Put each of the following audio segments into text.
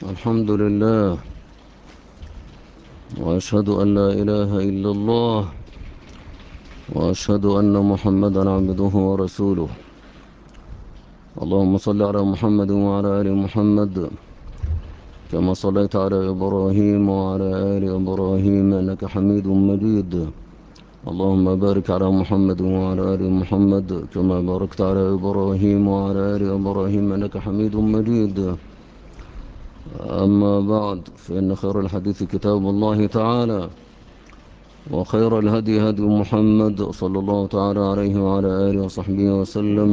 الحمد لله، وأشهد أن لا إله إلا الله، وأشهد أن محمدا عبده ورسوله. اللهم صل على محمد وعلى آل محمد كما صليت على إبراهيم وعلى آل إبراهيم إنك حميد مجيد. اللهم بارك على محمد وعلى آل محمد كما باركت على إبراهيم وعلى آل إبراهيم إنك حميد مجيد. أما بعد، فإن خير الحديث كتاب الله تعالى، وخير الهدي هدي محمد صلى الله تعالى عليه وعلى آله وصحبه وسلم،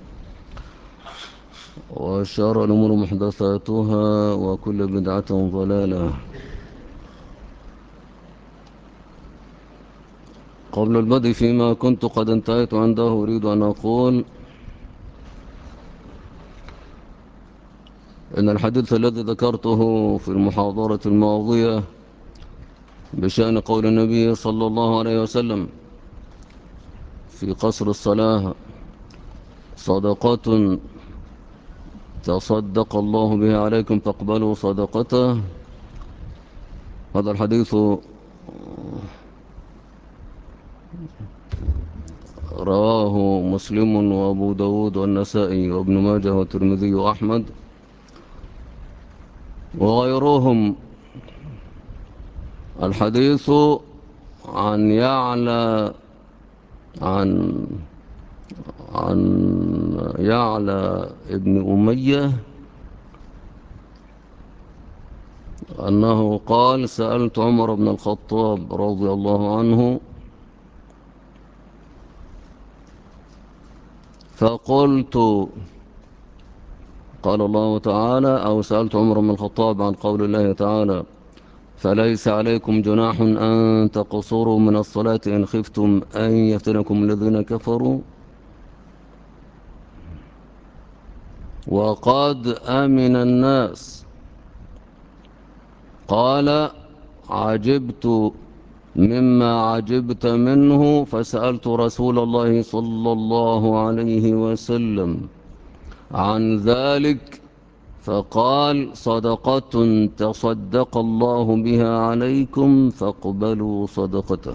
وشر الأمور محدثاتها، وكل بدعة ضلالة. قبل البدء فيما كنت قد انتهيت عنده، أريد أن أقول إن الحديث الذي ذكرته في المحاضرة الماضية بشأن قول النبي صلى الله عليه وسلم في قصر الصلاة: صدقة تصدق الله بها عليكم فاقبلوا صدقته. هذا الحديث رواه مسلم وأبو داود والنسائي وابن ماجه والترمذي وأحمد وغيرهم. الحديث عن يعلى عن عن يعلى ابن أمية أنه قال: سألت عمر بن الخطاب رضي الله عنه فقلت، قال الله تعالى، أو سألت عمر بن الخطاب عن قول الله تعالى: فليس عليكم جناح أن تقصروا من الصلاة إن خفتم أن يفتنكم الذين كفروا وقد أمن الناس. قال: عجبت مما عجبت منه، فسألت رسول الله صلى الله عليه وسلم عن ذلك، فقال: صدقة تصدق الله بها عليكم فاقبلوا صدقته.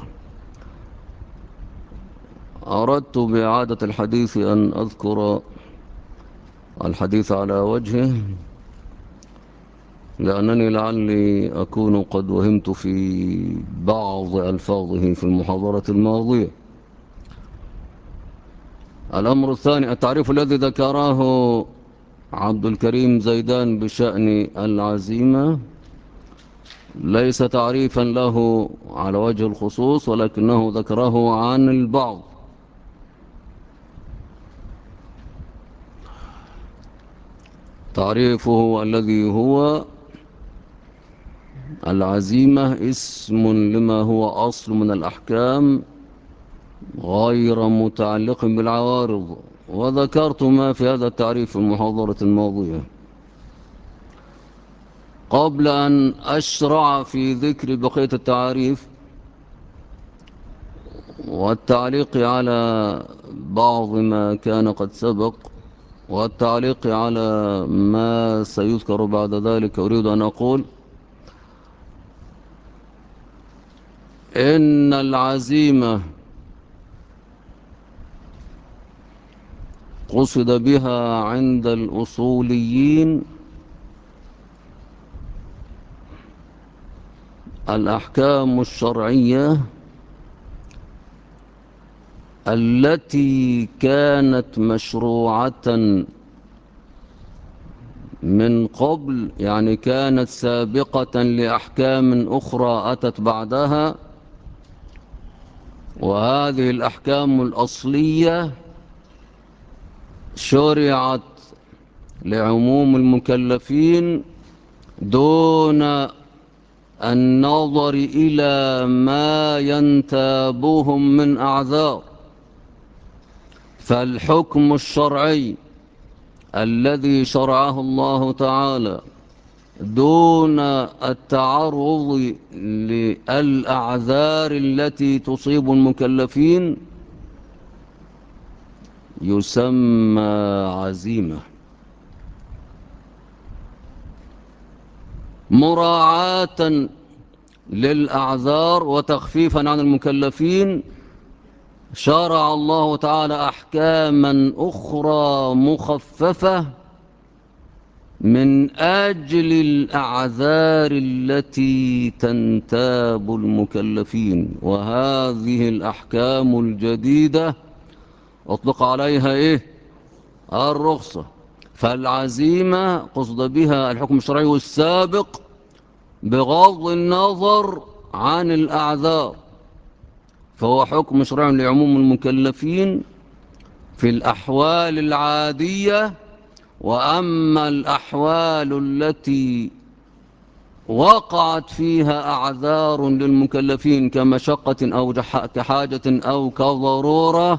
أردت بإعادة الحديث أن أذكر الحديث على وجهه، لأنني لعلي أكون قد وهمت في بعض ألفاظه في المحاضرة الماضية. الأمر الثاني: التعريف الذي ذكره عبد الكريم زيدان بشأن العزيمة ليس تعريفا له على وجه الخصوص، ولكنه ذكره عن البعض. تعريفه الذي هو: العزيمة اسم لما هو أصل من الأحكام غير متعلق بالعوارض. وذكرت ما في هذا التعريف في المحاضرة الماضية. قبل أن أشرع في ذكر بقية التعاريف والتعليق على بعض ما كان قد سبق والتعليق على ما سيذكر بعد ذلك، أريد أن أقول إن العزيمة قصد بها عند الأصوليين الأحكام الشرعية التي كانت مشروعة من قبل، يعني كانت سابقة لأحكام أخرى أتت بعدها، وهذه الأحكام الأصلية شرعت لعموم المكلفين دون النظر إلى ما ينتابهم من أعذار. فالحكم الشرعي الذي شرعه الله تعالى دون التعرض للأعذار التي تصيب المكلفين يسمى عزيمة. مراعاة للأعذار وتخفيفا عن المكلفين شرع الله تعالى أحكاما أخرى مخففة من أجل الأعذار التي تنتاب المكلفين. وهذه الأحكام الجديدة أطلق عليها إيه؟ الرخصة. فالعزيمة قصد بها الحكم الشرعي السابق بغض النظر عن الأعذار، فهو حكم شرعي لعموم المكلفين في الأحوال العادية. وأما الأحوال التي وقعت فيها أعذار للمكلفين كمشقة أو كحاجة أو كضرورة،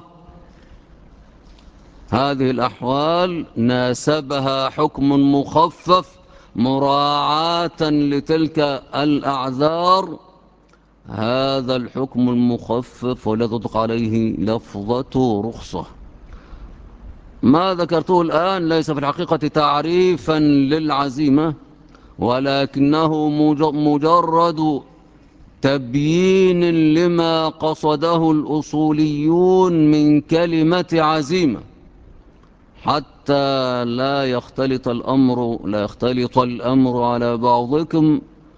هذه الأحوال ناسبها حكم مخفف مراعاة لتلك الأعذار. هذا الحكم المخفف ولا تطلق عليه لفظة رخصة. ما ذكرته الآن ليس في الحقيقة تعريفا للعزيمة، ولكنه مجرد تبيين لما قصده الأصوليون من كلمة عزيمة، حتى لا يختلط الأمر على بعضكم،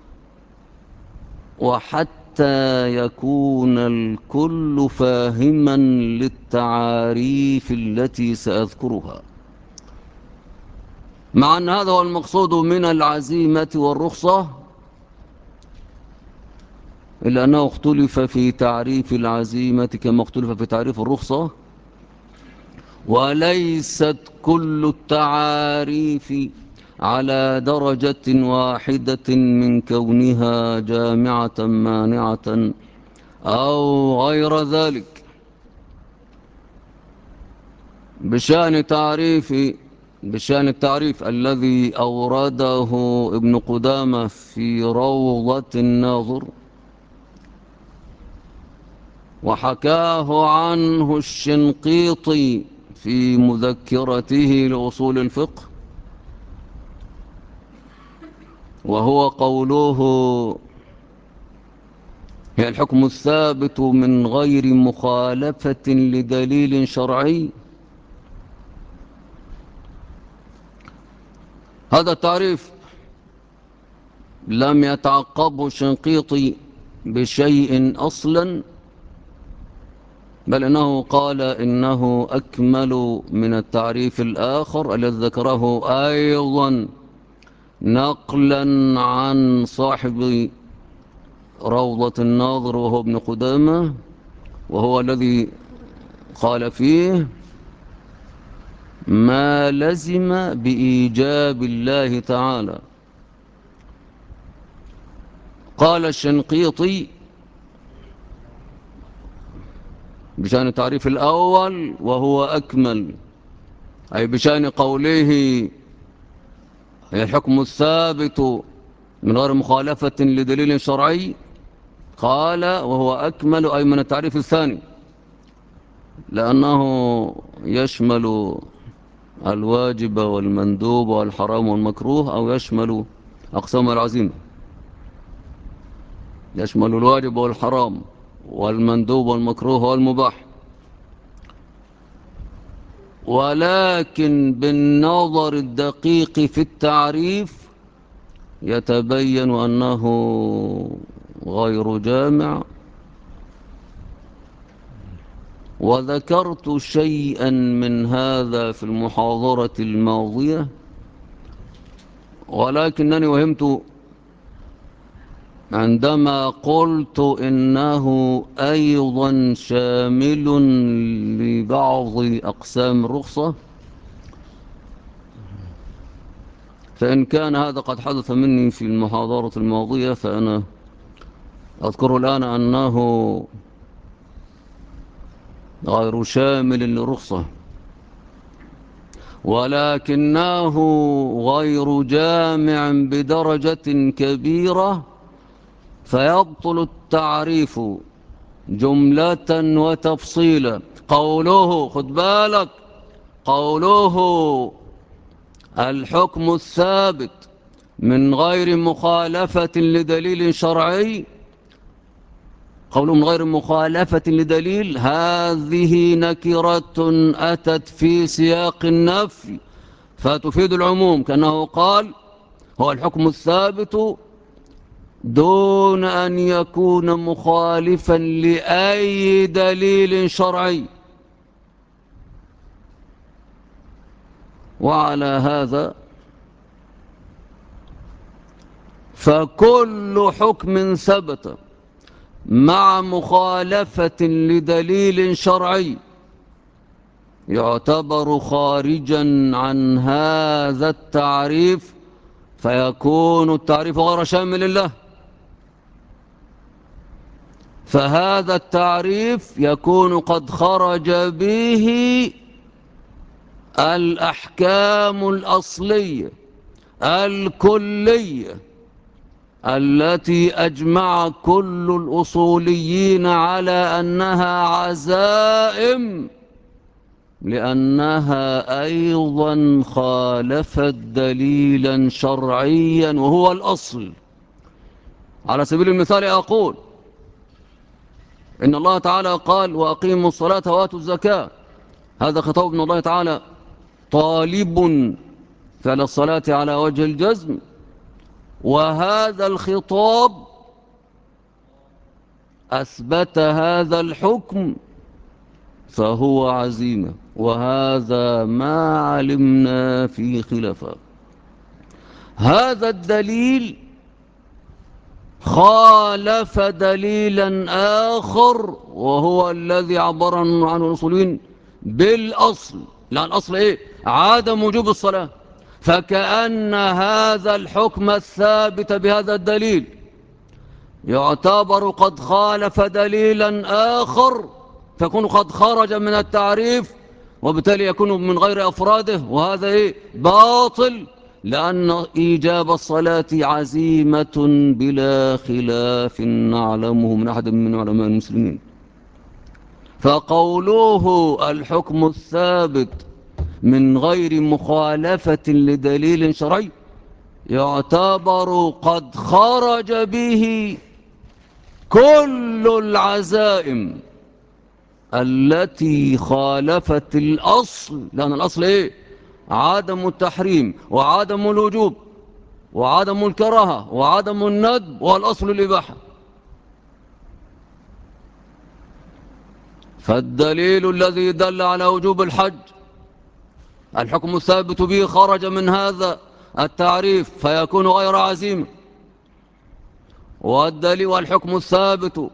وحتى يكون الكل فاهما للتعاريف التي سأذكرها. مع أن هذا هو المقصود من العزيمة والرخصة، إلا أنه اختلف في تعريف العزيمة كما اختلف في تعريف الرخصة، وليست كل التعاريف على درجة واحدة من كونها جامعة مانعة أو غير ذلك. بشأن التعريف الذي أورده ابن قدامة في روضة الناظر وحكاه عنه الشنقيطي في مذكرته لأصول الفقه، وهو قوله: هي الحكم الثابت من غير مخالفة لدليل شرعي. هذا التعريف لم يتعقبه الشنقيطي بشيء أصلا، بل إنه قال إنه أكمل من التعريف الآخر الذي ذكره أيضا نقلا عن صاحب روضة الناظر وهو ابن قدامة، وهو الذي قال فيه: ما لزم بإيجاب الله تعالى. قال الشنقيطي بشأن التعريف الأول وهو أكمل، أي بشأن قوله هي الحكم الثابت من غير مخالفة لدليل شرعي، قال وهو أكمل أي من التعريف الثاني، لأنه يشمل الواجب والمندوب والحرام والمكروه، أو يشمل أقسام العزيمة، يشمل الواجب والحرام والمندوب والمكروه والمباح. ولكن بالنظر الدقيق في التعريف يتبين أنه غير جامع. وذكرت شيئا من هذا في المحاضرة الماضية، ولكنني وهمت عندما قلت إنه أيضا شامل لبعض أقسام الرخصة. فإن كان هذا قد حدث مني في المحاضرة الماضية، فأنا أذكر الآن أنه غير شامل للرخصة، ولكنه غير جامع بدرجة كبيرة، فيبطل التعريف جملة وتفصيلا. قوله، خد بالك، قوله الحكم الثابت من غير مخالفة لدليل شرعي، قوله من غير مخالفة لدليل، هذه نكرة أتت في سياق النفي فتفيد العموم، كأنه قال هو الحكم الثابت دون أن يكون مخالفا لأي دليل شرعي. وعلى هذا فكل حكم ثبت مع مخالفة لدليل شرعي يعتبر خارجا عن هذا التعريف، فيكون التعريف غير شامل له. فهذا التعريف يكون قد خرج به الأحكام الأصلية الكلية التي أجمع كل الأصوليين على أنها عزائم، لأنها أيضا خالفت دليلا شرعيا وهو الأصل. على سبيل المثال أقول إن الله تعالى قال وأقيموا الصلاة وآتوا الزكاة، هذا خطاب من الله تعالى طالب فعل الصلاة على وجه الجزم، وهذا الخطاب أثبت هذا الحكم فهو عزيمة، وهذا ما علمنا في خلافه. هذا الدليل خالف دليلا آخر وهو الذي عبر عنه الأصوليين بالأصل، لأن الأصل إيه؟ عدم وجوب الصلاة، فكأن هذا الحكم الثابت بهذا الدليل يعتبر قد خالف دليلا آخر، فيكون قد خرج من التعريف، وبالتالي يكون من غير أفراده، وهذا إيه؟ باطل، لأن إيجاب الصلاة عزيمة بلا خلاف نعلمه من أحد من علماء المسلمين. فقوله الحكم الثابت من غير مخالفة لدليل شرعي يعتبر قد خرج به كل العزائم التي خالفت الأصل، لأن الأصل إيه؟ عدم التحريم وعدم الوجوب وعدم الكراهة وعدم الندب، والأصل الإباحة. فالدليل الذي دل على وجوب الحج الحكم الثابت به خرج من هذا التعريف فيكون غير عزيمة. والدليل والحكم الثابت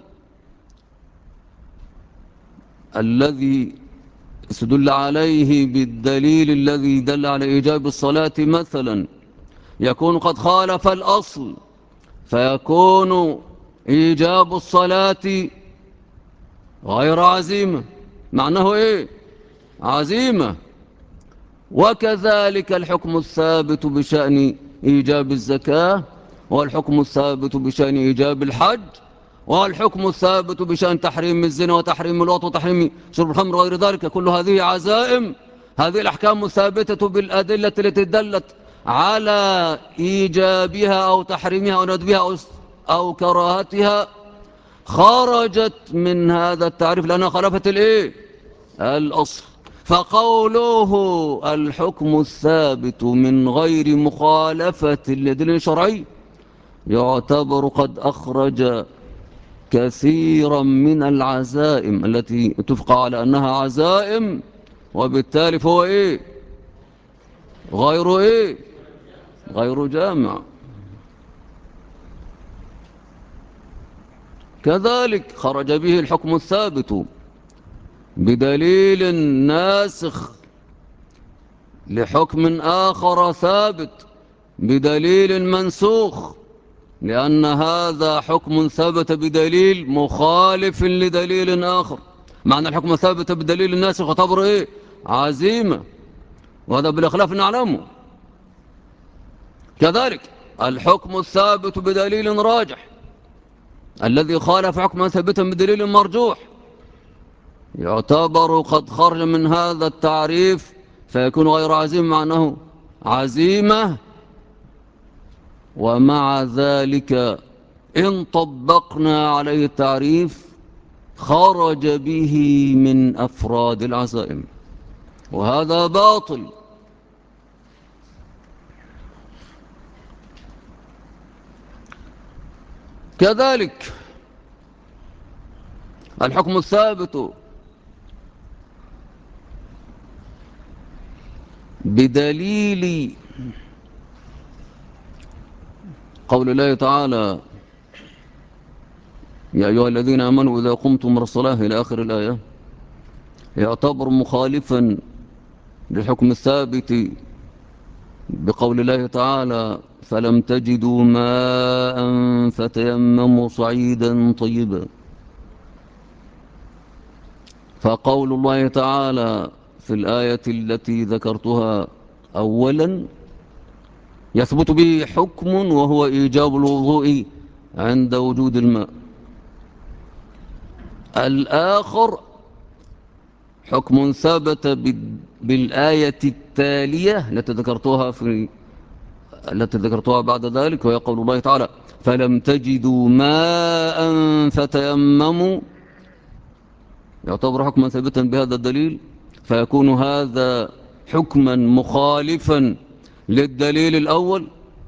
الذي استدل عليه بالدليل الذي دل على إيجاب الصلاة مثلا يكون قد خالف الأصل، فيكون إيجاب الصلاة غير عزيمة. معناه إيه؟ عزيمة. وكذلك الحكم الثابت بشأن إيجاب الزكاة، والحكم الثابت بشأن إيجاب الحج، والحكم الثابت بشأن تحريم الزنا وتحريم الوطن وتحريم شرب الخمر وغير ذلك، كل هذه عزائم. هذه الأحكام الثابتة بالأدلة التي دلت على إيجابها أو تحريمها أو ندبها أو كراهتها خرجت من هذا التعريف لأنها خالفت الإيه؟ الأصل. فقوله الحكم الثابت من غير مخالفة لدليل شرعي يعتبر قد أخرج كثيرا من العزائم التي اتفق على أنها عزائم، وبالتالي فهو إيه؟ غير إيه؟ غير جامع. كذلك خرج به الحكم الثابت بدليل ناسخ لحكم آخر ثابت بدليل منسوخ، لأن هذا حكم ثبت بدليل مخالف لدليل آخر. معنى الحكم ثابت بدليل الناسخ يعتبر إيه؟ عزيمة، وهذا بالإخلاف نعلمه. كذلك الحكم الثابت بدليل راجح الذي خالف حكما ثابتا بدليل مرجوح يعتبر قد خرج من هذا التعريف فيكون غير عزيم، معناه عزيمة ومع ذلك إن طبقنا عليه التعريف خرج به من أفراد العزائم، وهذا باطل. كذلك الحكم الثابت بدليل قول الله تعالى: يا أيها الذين آمنوا إذا قمتم إلى الصلاة إلى آخر الآية، يعتبر مخالفا للحكم الثابت بقول الله تعالى: فلم تجدوا ماء فتيمموا صعيدا طيبا. فقول الله تعالى في الآية التي ذكرتها أولا يثبت به حكم، وهو إيجاب الوضوء عند وجود الماء. الآخر حكم ثبت بالآية التالية التي ذكرتها بعد ذلك، وهي قول الله تعالى: فلم تجدوا ماء فتيمموا. يعتبر حكما ثابتا بهذا الدليل، فيكون هذا حكما مخالفا للدليل الأول.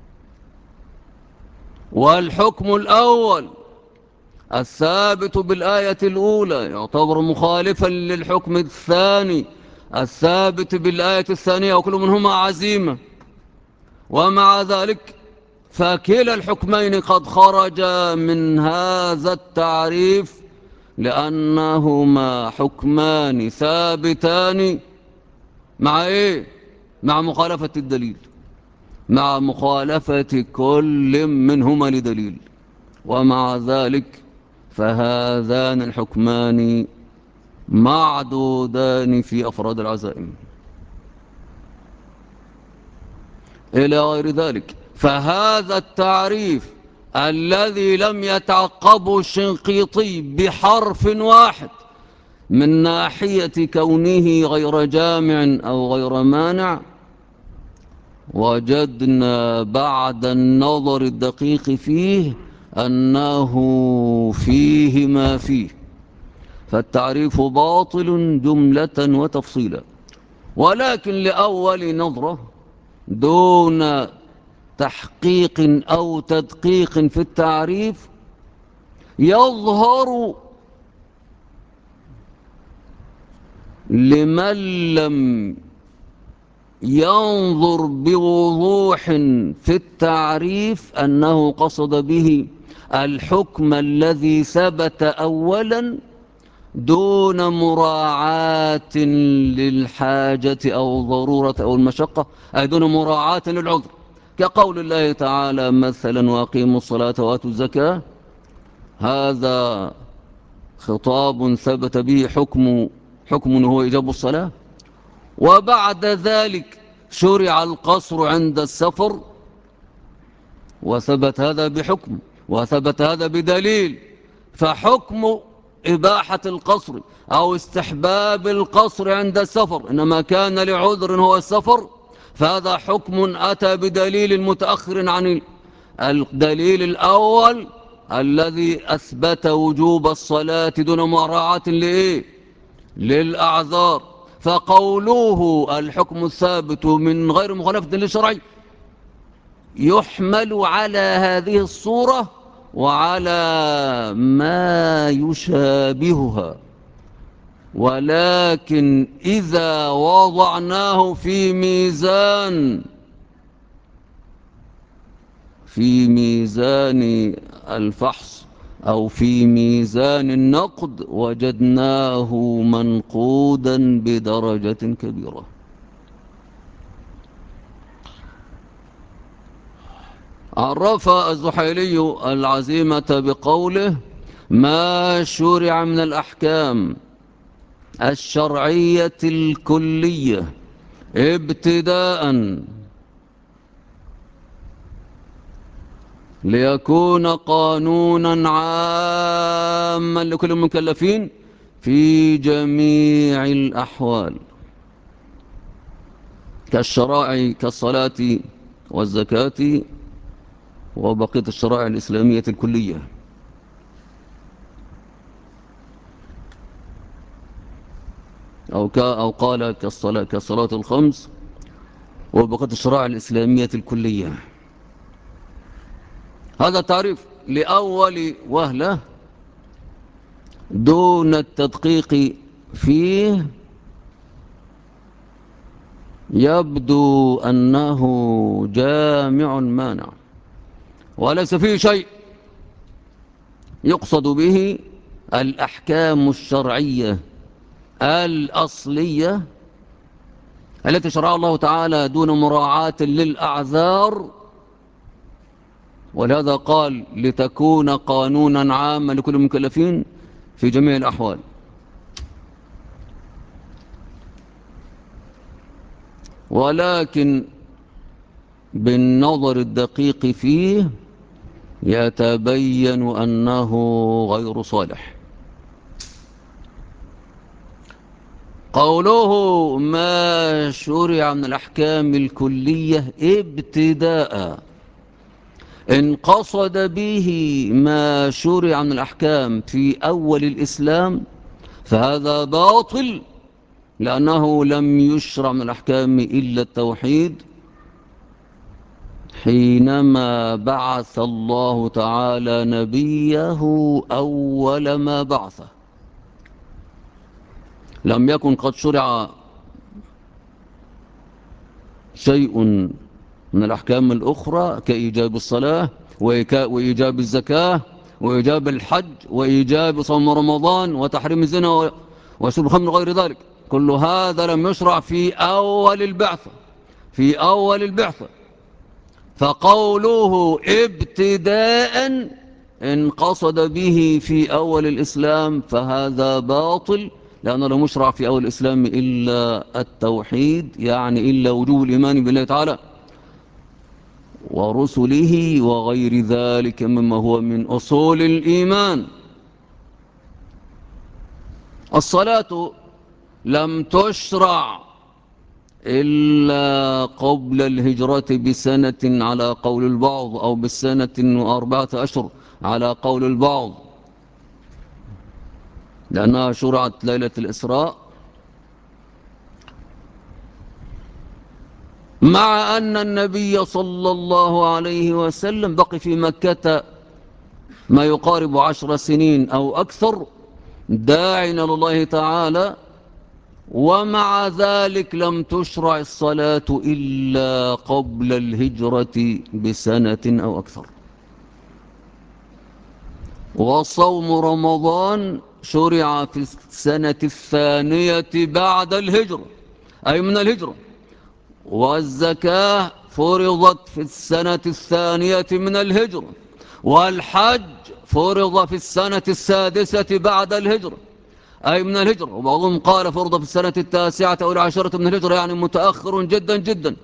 والحكم الأول الثابت بالآية الأولى يعتبر مخالفا للحكم الثاني الثابت بالآية الثانية، وكل منهما عزيمة. ومع ذلك فكلا الحكمين قد خرج من هذا التعريف، لأنهما حكمان ثابتان مع إيه؟ مع مخالفة الدليل، مع مخالفة كل منهما لدليل. ومع ذلك فهذان الحكمان معدودان في أفراد العزائم إلى غير ذلك. فهذا التعريف الذي لم يتعقبه الشنقيطي بحرف واحد من ناحية كونه غير جامع أو غير مانع، وجدنا بعد النظر الدقيق فيه أنه فيه ما فيه. فالتعريف باطل جملة وتفصيلا. ولكن لأول نظرة دون تحقيق أو تدقيق في التعريف يظهر لمن لم ينظر بوضوح في التعريف أنه قصد به الحكم الذي ثبت أولا دون مراعاة للحاجة أو ضرورة أو المشقة، أي دون مراعاة للعذر، كقول الله تعالى مثلا: وأقيموا الصلاة وآتوا الزكاة. هذا خطاب ثبت به حكم هو إيجاب الصلاة، وبعد ذلك شرع القصر عند السفر، وثبت هذا بحكم وثبت هذا بدليل. فحكم إباحة القصر أو استحباب القصر عند السفر إنما كان لعذر هو السفر، فهذا حكم أتى بدليل متأخر عن الدليل الأول الذي أثبت وجوب الصلاة دون مراعاة لإيه؟ للأعذار. فقوله الحكم الثابت من غير مخالفة للشرع يحمل على هذه الصورة وعلى ما يشابهها، ولكن إذا وضعناه في ميزان الفحص أو في ميزان النقد وجدناه منقودا بدرجة كبيرة. عرف الزحيلي العزيمة بقوله: ما شرع من الأحكام الشرعية الكلية ابتداء ليكون قانونا عاما لكل المكلفين في جميع الأحوال، كالشرائع كالصلاة والزكاة وبقية الشرائع الإسلامية الكلية. أو قال كالصلاة الخمس وبقية الشرائع الإسلامية الكلية. هذا تعريف لأول وهلة دون التدقيق فيه يبدو أنه جامع مانع، وليس فيه شيء يقصد به الأحكام الشرعية الأصلية التي شرعها الله تعالى دون مراعاة للأعذار. ولهذا قال لتكون قانونا عاما لكل المكلفين في جميع الأحوال. ولكن بالنظر الدقيق فيه يتبين أنه غير صالح. قوله ما شرع من الأحكام الكلية ابتداء، إن قصد به ما شرع من الأحكام في أول الإسلام فهذا باطل، لأنه لم يشرع من الأحكام إلا التوحيد حينما بعث الله تعالى نبيه أول ما بعثه. لم يكن قد شرع شيء من الأحكام الأخرى كإيجاب الصلاة وإيجاب الزكاة وإيجاب الحج وإيجاب صوم رمضان وتحريم الزنا وشرب الخمر غير ذلك. كل هذا لم يشرع في أول البعثة، في أول البعثة. فقوله ابتداء إن قصد به في أول الإسلام فهذا باطل، لأنه لم يشرع في أول الإسلام إلا التوحيد، يعني إلا وجوب الإيمان بالله تعالى ورسله وغير ذلك مما هو من أصول الإيمان. الصلاة لم تشرع إلا قبل الهجرة بسنة على قول البعض، أو بالسنة و4 أشهر على قول البعض، لأنها شرعت ليلة الإسراء، مع أن النبي صلى الله عليه وسلم بقي في مكة ما يقارب 10 سنين أو أكثر داعٍ إلى الله تعالى، ومع ذلك لم تشرع الصلاة إلا قبل الهجرة بسنة أو أكثر. وصوم رمضان شرع في السنة الثانية بعد الهجرة، أي من الهجرة. والزكاة فرضت في السنة الثانية من الهجرة، والحج فرض في السنة السادسة بعد الهجرة أي من الهجرة، وبعضهم قال فرض في السنة التاسعة أو العاشرة من الهجرة، يعني متأخر جدا جدا.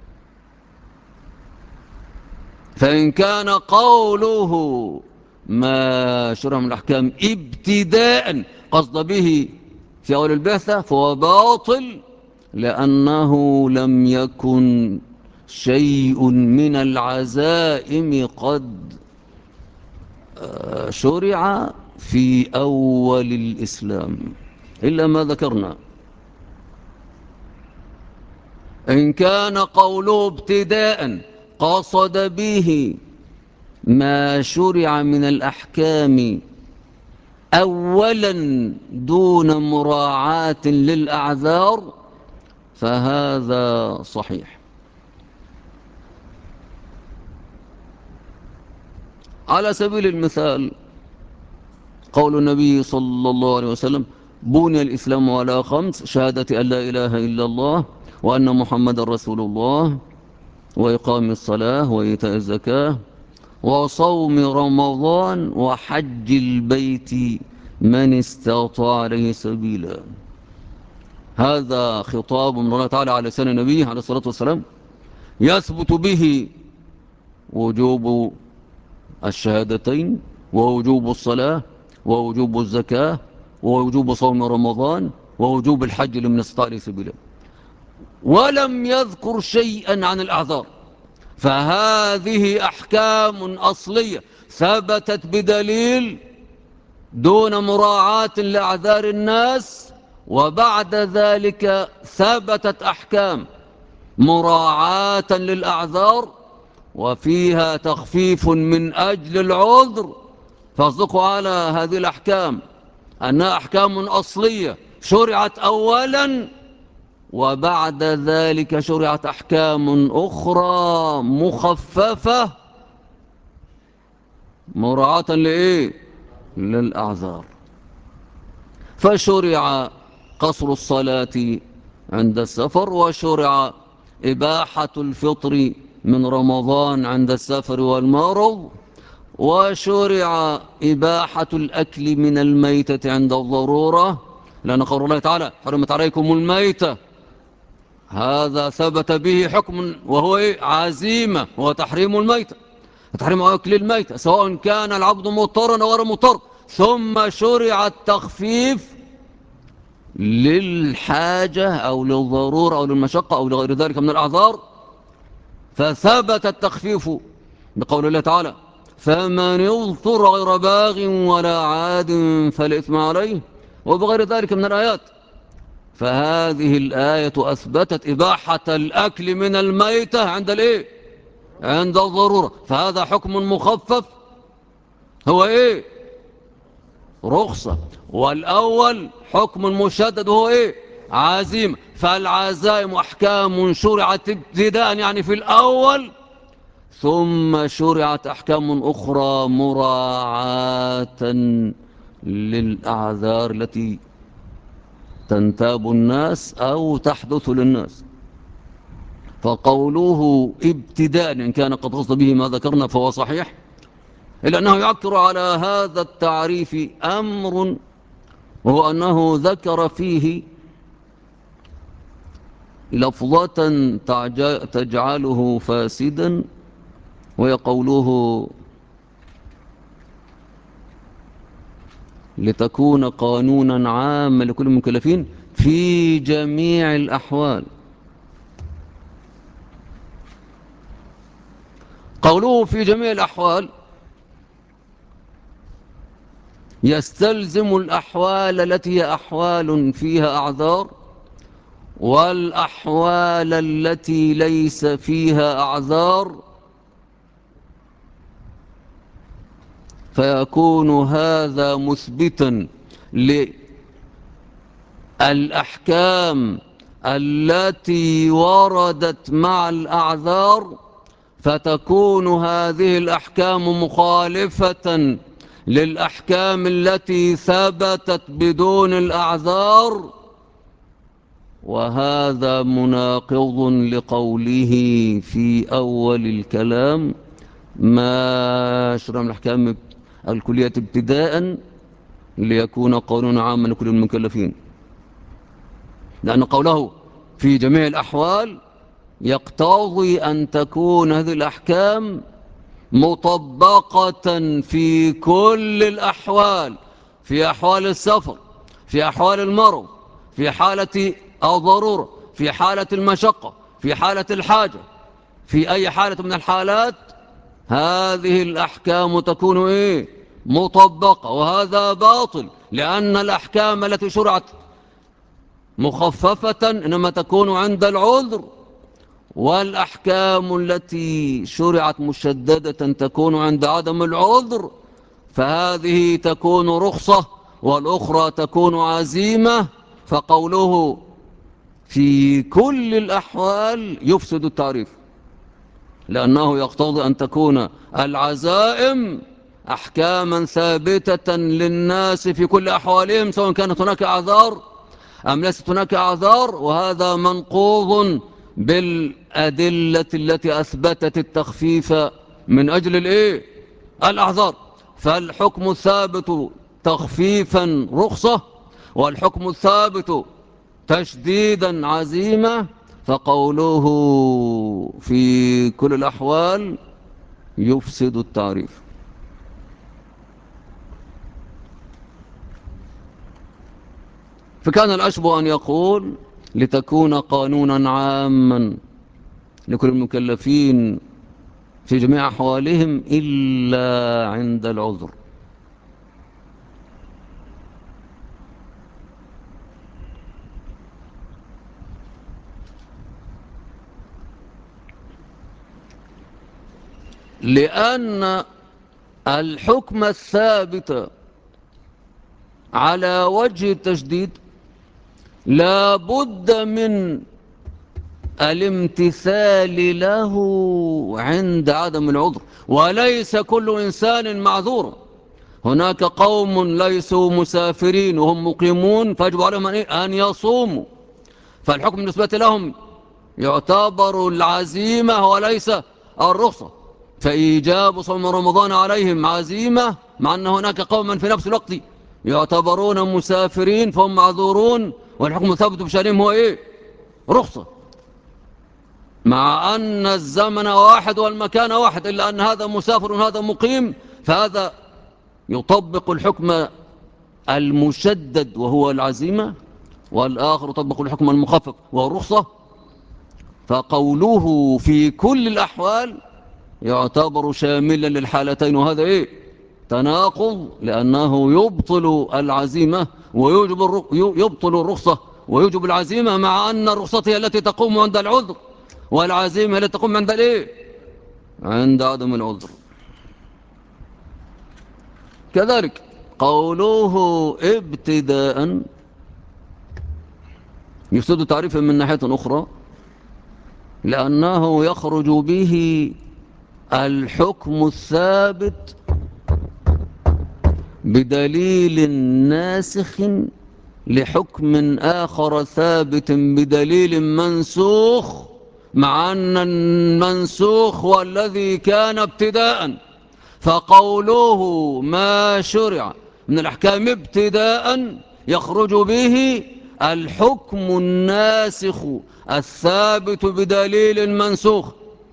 فإن كان قوله ما شرع من الأحكام ابتداء قصد به في أول البعثة فهو باطل، لأنه لم يكن شيء من العزائم قد شرع في أول الإسلام إلا ما ذكرنا. إن كان قوله ابتداء قصد به ما شرع من الأحكام أولا دون مراعاة للأعذار فهذا صحيح. على سبيل المثال قول النبي صلى الله عليه وسلم بني الإسلام على 5: شهادة أن لا إله إلا الله وأن محمد رسول الله وإقام الصلاة وإيتاء الزكاة وصوم رمضان وحج البيت من استطاع عليه سبيلا. هذا خطاب من الله تعالى على لسان النبي عليه الصلاة والسلام يثبت به وجوب الشهادتين ووجوب الصلاة ووجوب الزكاة ووجوب صوم رمضان ووجوب الحج لمن استطاع إليه سبيلا، ولم يذكر شيئا عن الأعذار. فهذه أحكام أصلية ثبتت بدليل دون مراعاة لأعذار الناس، وبعد ذلك ثبتت أحكام مراعاة للأعذار وفيها تخفيف من أجل العذر، فاصدقوا على هذه الأحكام أنها أحكام أصلية شرعت أولا، وبعد ذلك شرعت أحكام أخرى مخففة مراعاة لإيه؟ للأعذار. فشرع قصر الصلاة عند السفر، وشرع إباحة الفطر من رمضان عند السفر والمرض، وشرع إباحة الأكل من الميتة عند الضرورة، لأن قول الله تعالى حرمت عليكم الميتة، هذا ثبت به حكم وهو عزيمة، وهو تحريم الميتة، تحريم أكل الميتة سواء كان العبد مضطرا أو غير مضطر. ثم شرع التخفيف للحاجة أو للضرورة أو للمشقة أو لغير ذلك من الأعذار، فثبت التخفيف بقول الله تعالى فمن اضطر غير باغ ولا عاد فلا إثم عليه، وبغير ذلك من الآيات. فهذه الآية أثبتت إباحة الأكل من الميتة عند الإيه؟ عند الضرورة، فهذا حكم مخفف هو إيه؟ رخصة. والأول حكم مشدد هو إيه؟ عزيمة. فالعزائم أحكام شرعت ابتداء يعني في الأول، ثم شرعت أحكام أخرى مراعاة للأعذار التي تنتاب الناس أو تحدث للناس. فقوله ابتداء إن كان قد قصد به ما ذكرنا فهو صحيح، إلا أنه يعكر على هذا التعريف أمر، وهو أنه ذكر فيه لفظة تجعله فاسدا، وهي قوله لتكون قانونا عاما لكل المكلفين في جميع الأحوال. قوله في جميع الأحوال يستلزم الأحوال التي هي أحوال فيها أعذار، والأحوال التي ليس فيها أعذار، فيكون هذا مثبتا للأحكام التي وردت مع الأعذار، فتكون هذه الأحكام مخالفة للأحكام التي ثبتت بدون الأعذار، وهذا مناقض لقوله في أول الكلام ما شرع من الأحكام الكلية ابتداء ليكون قانونا عاما لكل المكلفين، لأن قوله في جميع الأحوال يقتضي أن تكون هذه الأحكام مطبقة في كل الأحوال، في أحوال السفر، في أحوال المرض، في حالة الضرورة، في حالة المشقة، في حالة الحاجة، في أي حالة من الحالات هذه الأحكام تكون إيه؟ مطبقة. وهذا باطل، لأن الأحكام التي شرعت مخففة إنما تكون عند العذر، والأحكام التي شرعت مشددة تكون عند عدم العذر، فهذه تكون رخصة والأخرى تكون عزيمة. فقوله في كل الأحوال يفسد التعريف، لأنه يقتضي أن تكون العزائم أحكاما ثابتة للناس في كل أحوالهم، سواء كانت هناك أعذار أم ليست هناك أعذار، وهذا منقوض بالأدلة التي أثبتت التخفيف من أجل الإيه؟ الأعذار. فالحكم الثابت تخفيفا رخصة، والحكم الثابت تشديدا عزيمة، فقوله في كل الأحوال يفسد التعريف. فكان الأشبه أن يقول لتكون قانونا عاما لكل المكلفين في جميع أحوالهم إلا عند العذر. لأن الحكم الثابت على وجه التشديد لا بد من الامتثال له عند عدم العذر، وليس كل إنسان معذور. هناك قوم ليسوا مسافرين وهم مقيمون فيجب عليهم أن يصوموا، فالحكم بالنسبة لهم يعتبر العزيمة وليس الرخصة، فإيجاب صوم رمضان عليهم عزيمة، مع أن هناك قوما في نفس الوقت يعتبرون مسافرين فهم معذورون والحكم ثابت بشأنهم هو إيه؟ رخصة، مع أن الزمن واحد والمكان واحد، إلا أن هذا مسافر وهذا مقيم، فهذا يطبق الحكم المشدد وهو العزيمة، والآخر يطبق الحكم المخفف وهو الرخصة. فقوله في كل الأحوال يعتبر شاملا للحالتين، وهذا إيه؟ تناقض، لأنه يبطل العزيمة يبطل الرخصة ويوجب العزيمة، مع أن الرخصة هي التي تقوم عند العذر والعزيمة هي التي تقوم عند الإيه؟ عند عدم العذر. كذلك قوله ابتداء يفسد تعريفا من ناحية أخرى، لأنه يخرج به الحكم الثابت بدليل ناسخ لحكم آخر ثابت بدليل منسوخ، مع أن المنسوخ هو الذي كان ابتداء. فقوله ما شرع من الأحكام ابتداء يخرج به الحكم الناسخ الثابت بدليل منسوخ،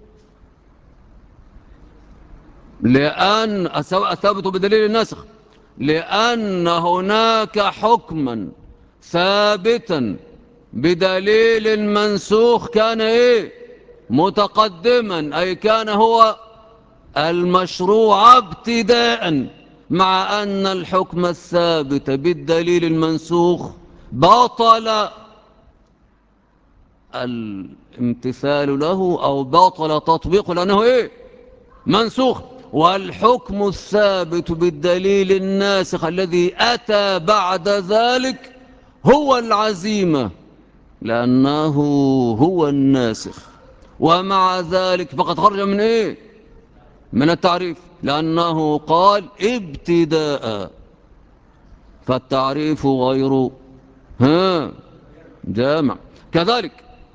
لأن الثابت بدليل النسخ، لأن هناك حكما ثابتا بدليل منسوخ كان إيه؟ متقدما، أي كان هو المشروع ابتداء، مع أن الحكم الثابت بالدليل المنسوخ بطل الامتثال له أو بطل تطبيقه لأنه إيه؟ منسوخ. والحكم الثابت بالدليل الناسخ الذي أتى بعد ذلك هو العزيمة، لأنه هو الناسخ، ومع ذلك فقد خرج من إيه؟ من التعريف، لأنه قال ابتداء، فالتعريف غير جامع. كذلك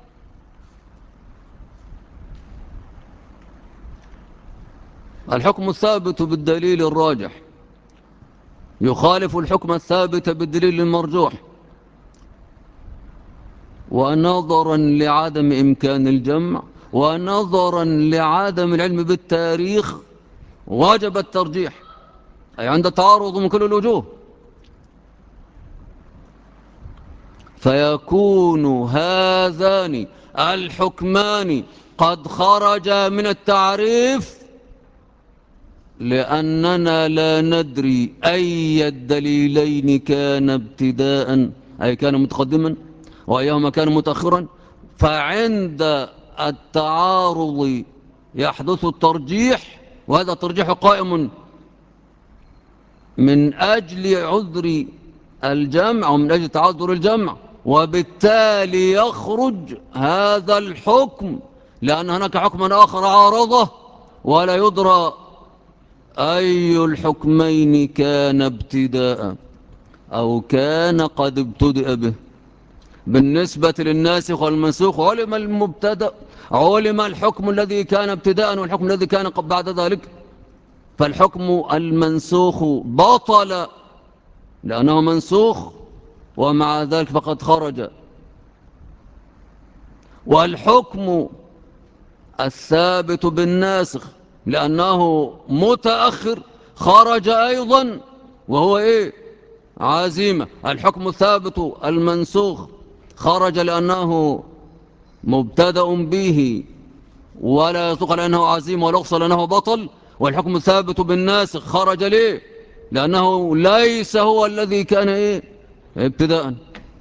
الحكم الثابت بالدليل الراجح يخالف الحكم الثابت بالدليل المرجوح، ونظرا لعدم إمكان الجمع ونظرا لعدم العلم بالتاريخ وجب الترجيح، أي عند تعارض من كل الوجوه، فيكون هذان الحكمان قد خرجا من التعريف، لأننا لا ندري أي الدليلين كان ابتداء أي كان متقدما وأيهما كان متأخرا، فعند التعارض يحدث الترجيح، وهذا الترجيح قائم من أجل عذر الجمع ومن أجل تعذر الجمع، وبالتالي يخرج هذا الحكم، لأن هناك حكما آخر عارضه ولا يدرى أي الحكمين كان ابتداء أو كان قد ابتدأ به. بالنسبة للناسخ والمنسوخ علم المبتدأ، علم الحكم الذي كان ابتداء والحكم الذي كان بعد ذلك، فالحكم المنسوخ بطل لأنه منسوخ، ومع ذلك فقد خرج. والحكم الثابت بالناسخ لأنه متأخر خرج أيضا، وهو إيه؟ عزيمة. الحكم الثابت المنسوخ خرج لأنه مبتدأ به ولا يصدق على أنه عزيم ولا يقصى لأنه بطل، والحكم ثابت بالناسخ. خرج ليه؟ لأنه ليس هو الذي كان إيه ابتداء.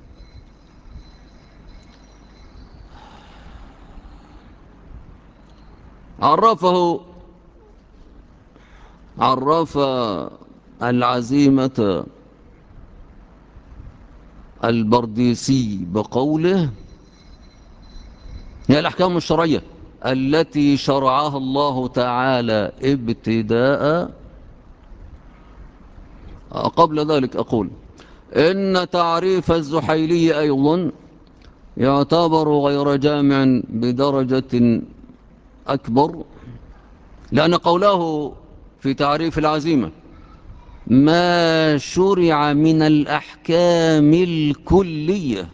عرف العزيمة البرديسي بقوله: هي الأحكام الشرعية التي شرعها الله تعالى ابتداء. قبل ذلك أقول إن تعريف الزحيلي أيضا يعتبر غير جامع بدرجة أكبر، لأن قوله في تعريف العزيمة: ما شرع من الأحكام الكلية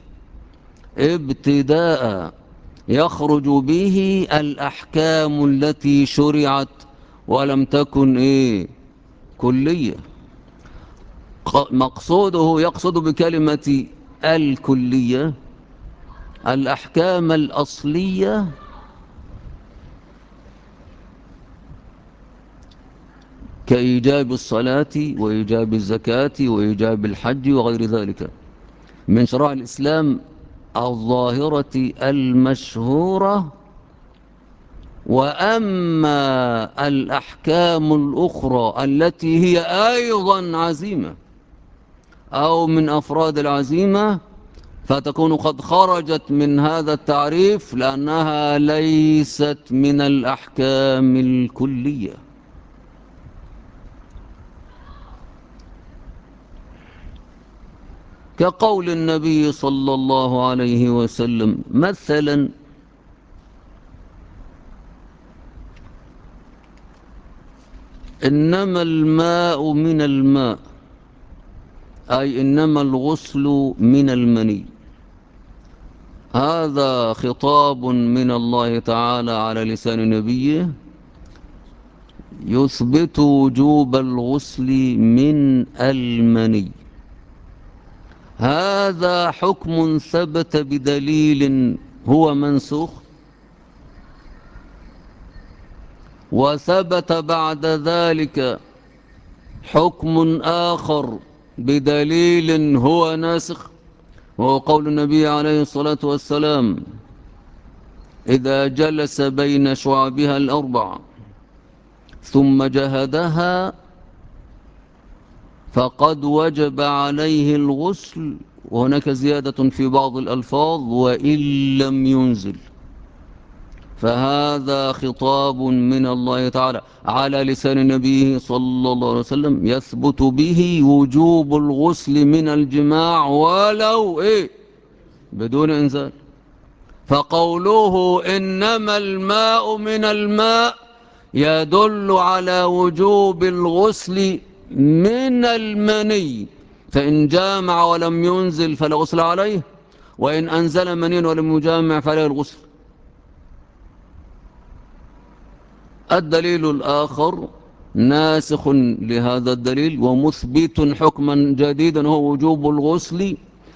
ابتداء، يخرج به الأحكام التي شرعت ولم تكن كلية. مقصوده يقصد بكلمة الكلية الأحكام الأصلية كإيجاب الصلاة وإيجاب الزكاة وإيجاب الحج وغير ذلك من شرائع الإسلام الظاهرة المشهورة. وأما الأحكام الأخرى التي هي أيضا عزيمة أو من أفراد العزيمة فتكون قد خرجت من هذا التعريف لأنها ليست من الأحكام الكلية. كقول النبي صلى الله عليه وسلم مثلا: إنما الماء من الماء، أي إنما الغسل من المني. هذا خطاب من الله تعالى على لسان نبيه يثبت وجوب الغسل من المني. هذا حكم ثبت بدليل هو منسوخ، وثبت بعد ذلك حكم آخر بدليل هو ناسخ، وهو قول النبي عليه الصلاة والسلام: إذا جلس بين شعابها الأربع ثم جهدها فقد وجب عليه الغسل. وهناك زيادة في بعض الألفاظ: وإن لم ينزل. فهذا خطاب من الله تعالى على لسان نبيه صلى الله عليه وسلم يثبت به وجوب الغسل من الجماع ولو بدون إنزال. فقوله إنما الماء من الماء يدل على وجوب الغسل من المني، فإن جامع ولم ينزل فلا غسل عليه، وإن أنزل مني ولم يجامع فلا الغسل. الدليل الآخر ناسخ لهذا الدليل ومثبت حكما جديدا، هو وجوب الغسل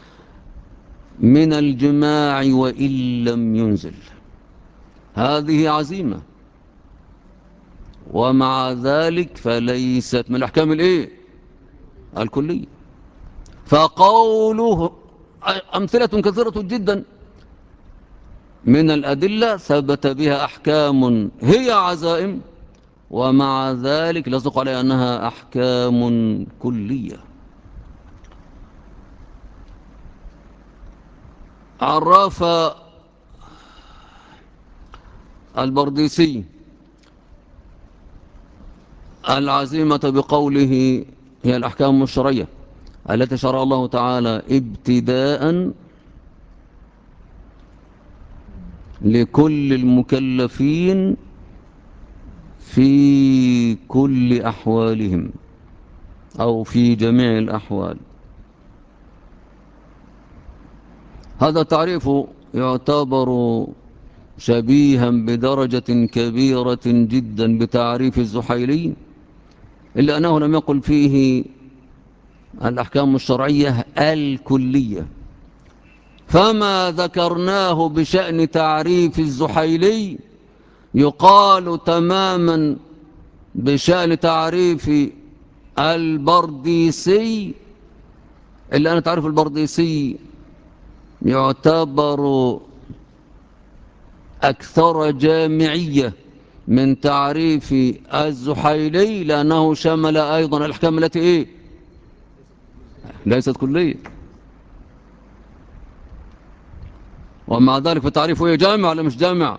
من الجماع وإن لم ينزل. هذه عزيمة، ومع ذلك فليست من الأحكام الكلية. فقوله أمثلة كثيرة جدا من الأدلة ثبت بها أحكام هي عزائم، ومع ذلك لا يصدق عليها أنها أحكام كلية. عرف البرديسي العزيمة بقوله: هي الأحكام الشرعية التي شرع الله تعالى ابتداء لكل المكلفين في كل أحوالهم أو في جميع الأحوال. هذا التعريف يعتبر شبيها بدرجة كبيرة جدا بتعريف الزحيلي، إلا أنه لم يقل فيه الأحكام الشرعية الكلية. فما ذكرناه بشأن تعريف الزحيلي يقال تماما بشأن تعريف البرديسي، إلا أن تعريف البرديسي يعتبر أكثر جامعية من تعريف الزحيلي، لأنه شمل أيضا الأحكام التي إيه؟ ليست كلية. ومع ذلك فتعريفه إيه؟ جامع ولا مش جامع؟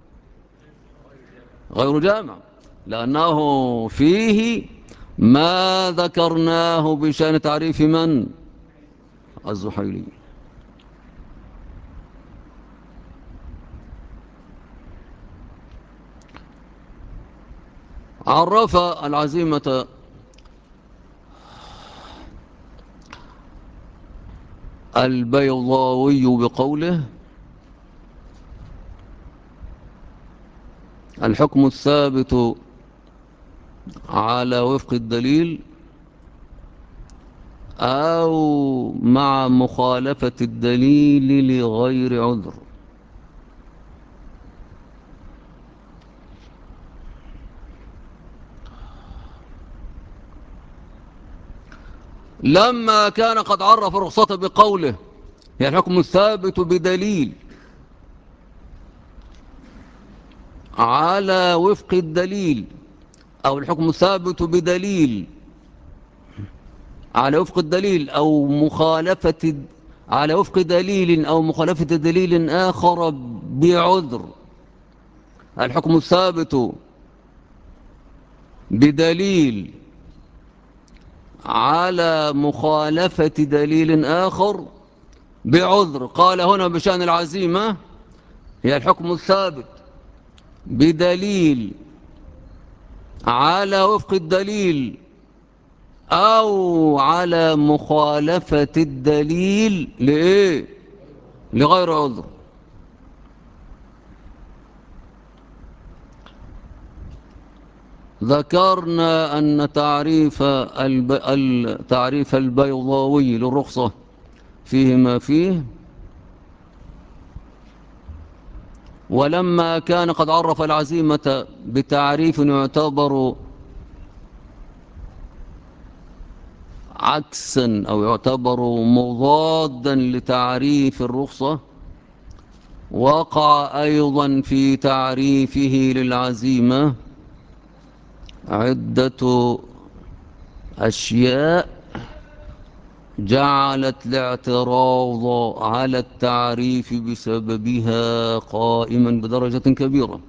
غير جامع، لأنه فيه ما ذكرناه بشأن تعريف من؟ الزحيلي. عرف العزيمة البيضاوي بقوله: الحكم الثابت على وفق الدليل أو مع مخالفة الدليل لغير عذر. لما كان قد عرف الرخصة بقوله هي الحكم الثابت بدليل على وفق الدليل، أو الحكم الثابت بدليل على وفق الدليل أو مخالفة، على وفق دليل أو مخالفة دليل آخر بعذر. الحكم الثابت بدليل على مخالفة دليل آخر بعذر. قال هنا بشأن العزيمة هي الحكم الثابت بدليل على وفق الدليل أو على مخالفة الدليل لإيه؟ لغير عذر. ذكرنا أن تعريف البيضاوي للرخصة فيه ما فيه. ولما كان قد عرف العزيمة بتعريف يعتبر عكسا أو يعتبر مضادا لتعريف الرخصة، وقع أيضا في تعريفه للعزيمة عدة أشياء جعلت الاعتراض على التعريف بسببها قائما بدرجة كبيرة.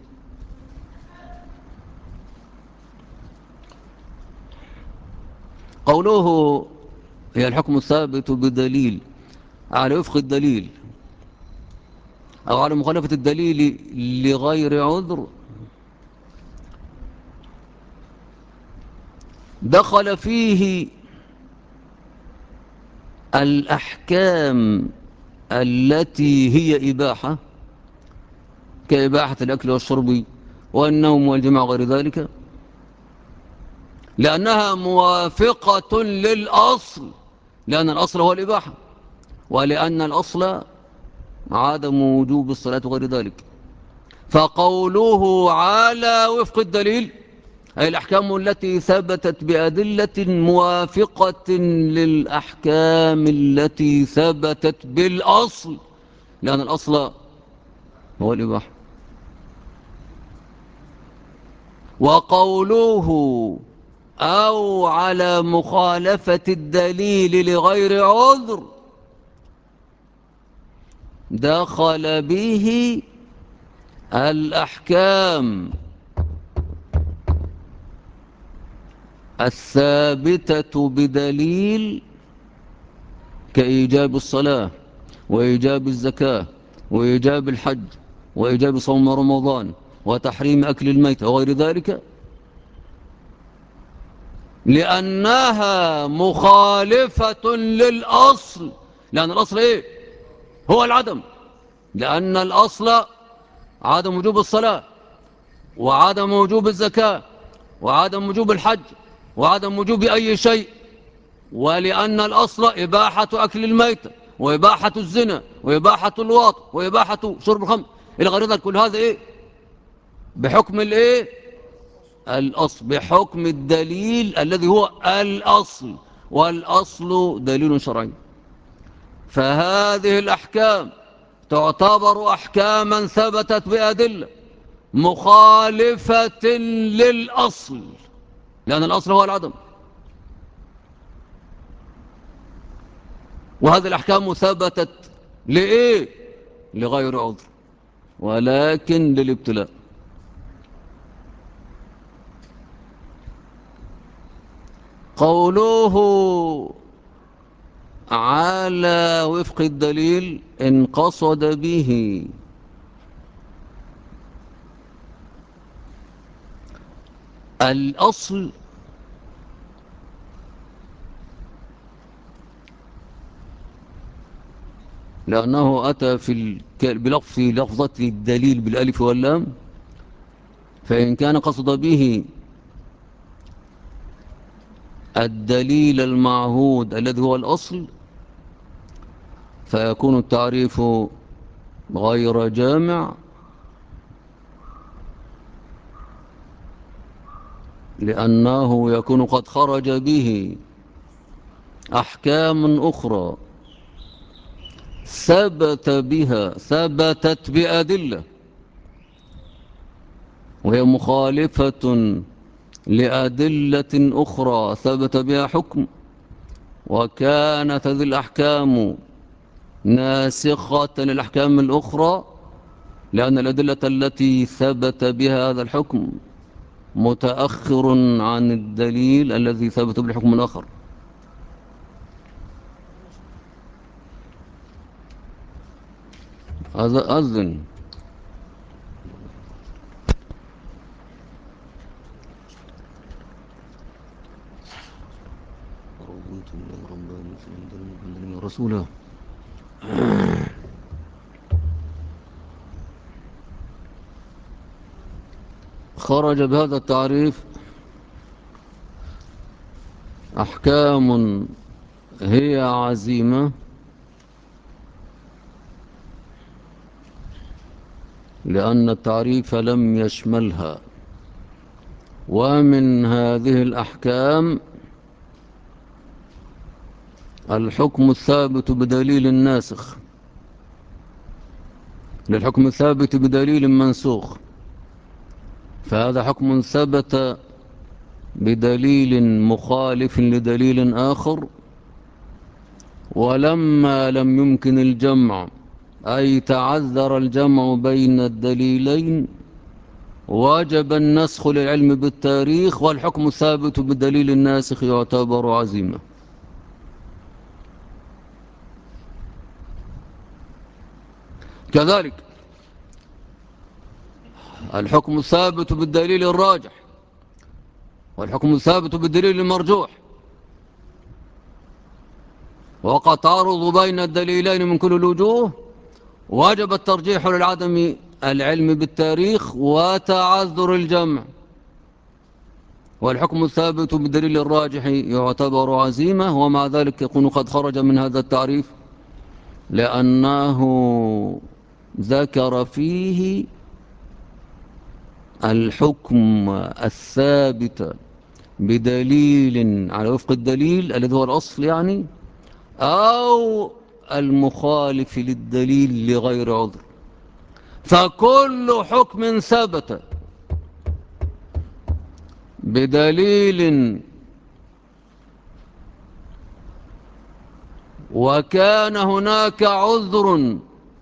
قوله هي الحكم الثابت بدليل على وفق الدليل أو على مخالفة الدليل لغير عذر، دخل فيه الأحكام التي هي إباحة، كإباحة الأكل والشرب والنوم والجماع غير ذلك، لأنها موافقة للأصل، لأن الأصل هو الإباحة، ولأن الأصل عدم وجوب الصلاة وغير ذلك. فقوله على وفق الدليل أي الأحكام التي ثبتت بأدلة موافقة للأحكام التي ثبتت بالأصل، لأن الأصل هو الإباحة. وقوله أو على مخالفة الدليل لغير عذر دخل به الأحكام الثابتة بدليل كإيجاب الصلاة وإيجاب الزكاة وإيجاب الحج وإيجاب صوم رمضان وتحريم أكل الميت وغير ذلك، لأنها مخالفة للأصل، لأن الأصل إيه؟ هو العدم، لأن الأصل عدم وجوب الصلاة وعدم وجوب الزكاة وعدم وجوب الحج وعدم وجوب أي شيء، ولأن الأصل إباحة أكل الميتة وإباحة الزنا وإباحة الواط وإباحة شرب الخمر إلى غير ذلك. كل هذا إيه؟ بحكم الايه؟ الأصل، بحكم الدليل الذي هو الأصل، والأصل دليل شرعي. فهذه الأحكام تعتبر أحكاما ثبتت بأدلة مخالفة للأصل، لأن الأصل هو العدم. وهذه الأحكام ثبتت لإيه؟ لغير عذر، ولكن للابتلاء. قوله على وفق الدليل إن قصد به الأصل، لأنه أتى في لفظة الدليل بالألف واللام، فإن كان قصد به الدليل المعهود الذي هو الأصل فيكون التعريف غير جامع، لأنه يكون قد خرج به أحكام أخرى ثبتت بأدلة، وهي مخالفة لأدلة أخرى ثبت بها حكم، وكانت هذه الأحكام ناسخة للأحكام الأخرى، لأن الأدلة التي ثبت بها هذا الحكم متأخر عن الدليل الذي ثبت بالحكم الآخر. هذا أذن. رسوله خرج بهذا التعريف أحكام هي عزيمة، لأن التعريف لم يشملها. ومن هذه الأحكام الحكم الثابت بدليل الناسخ للحكم الثابت بدليل منسوخ، فهذا حكم ثبت بدليل مخالف لدليل آخر، ولما لم يمكن الجمع أي تعذر الجمع بين الدليلين وجب النسخ للعلم بالتاريخ، والحكم الثابت بدليل الناسخ يعتبر عزيمة. كذلك الحكم الثابت بالدليل الراجح والحكم الثابت بالدليل المرجوح، وقد تعارض بين الدليلين من كل الوجوه وجب الترجيح للعدم العلم بالتاريخ وتعذر الجمع، والحكم الثابت بالدليل الراجح يعتبر عزيمة. ومع ذلك يكون قد خرج من هذا التعريف لأنه ذكر فيه الحكم الثابت بدليل على وفق الدليل الذي هو الأصل يعني، أو المخالف للدليل لغير عذر. فكل حكم ثبت بدليل وكان هناك عذر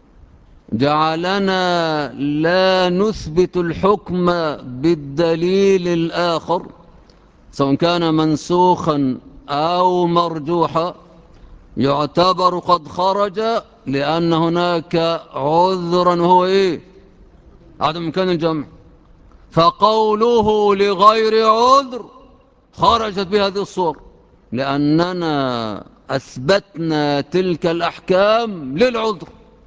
جعلنا لا نثبت الحكم بالدليل الآخر، سواء كان منسوخا أو مرجوحا، يعتبر قد خرج، لأن هناك عذرا وهو إيه؟ عدم إمكان الجمع. فقوله لغير عذر خرجت بهذه الصور، لأننا أثبتنا تلك الأحكام للعذر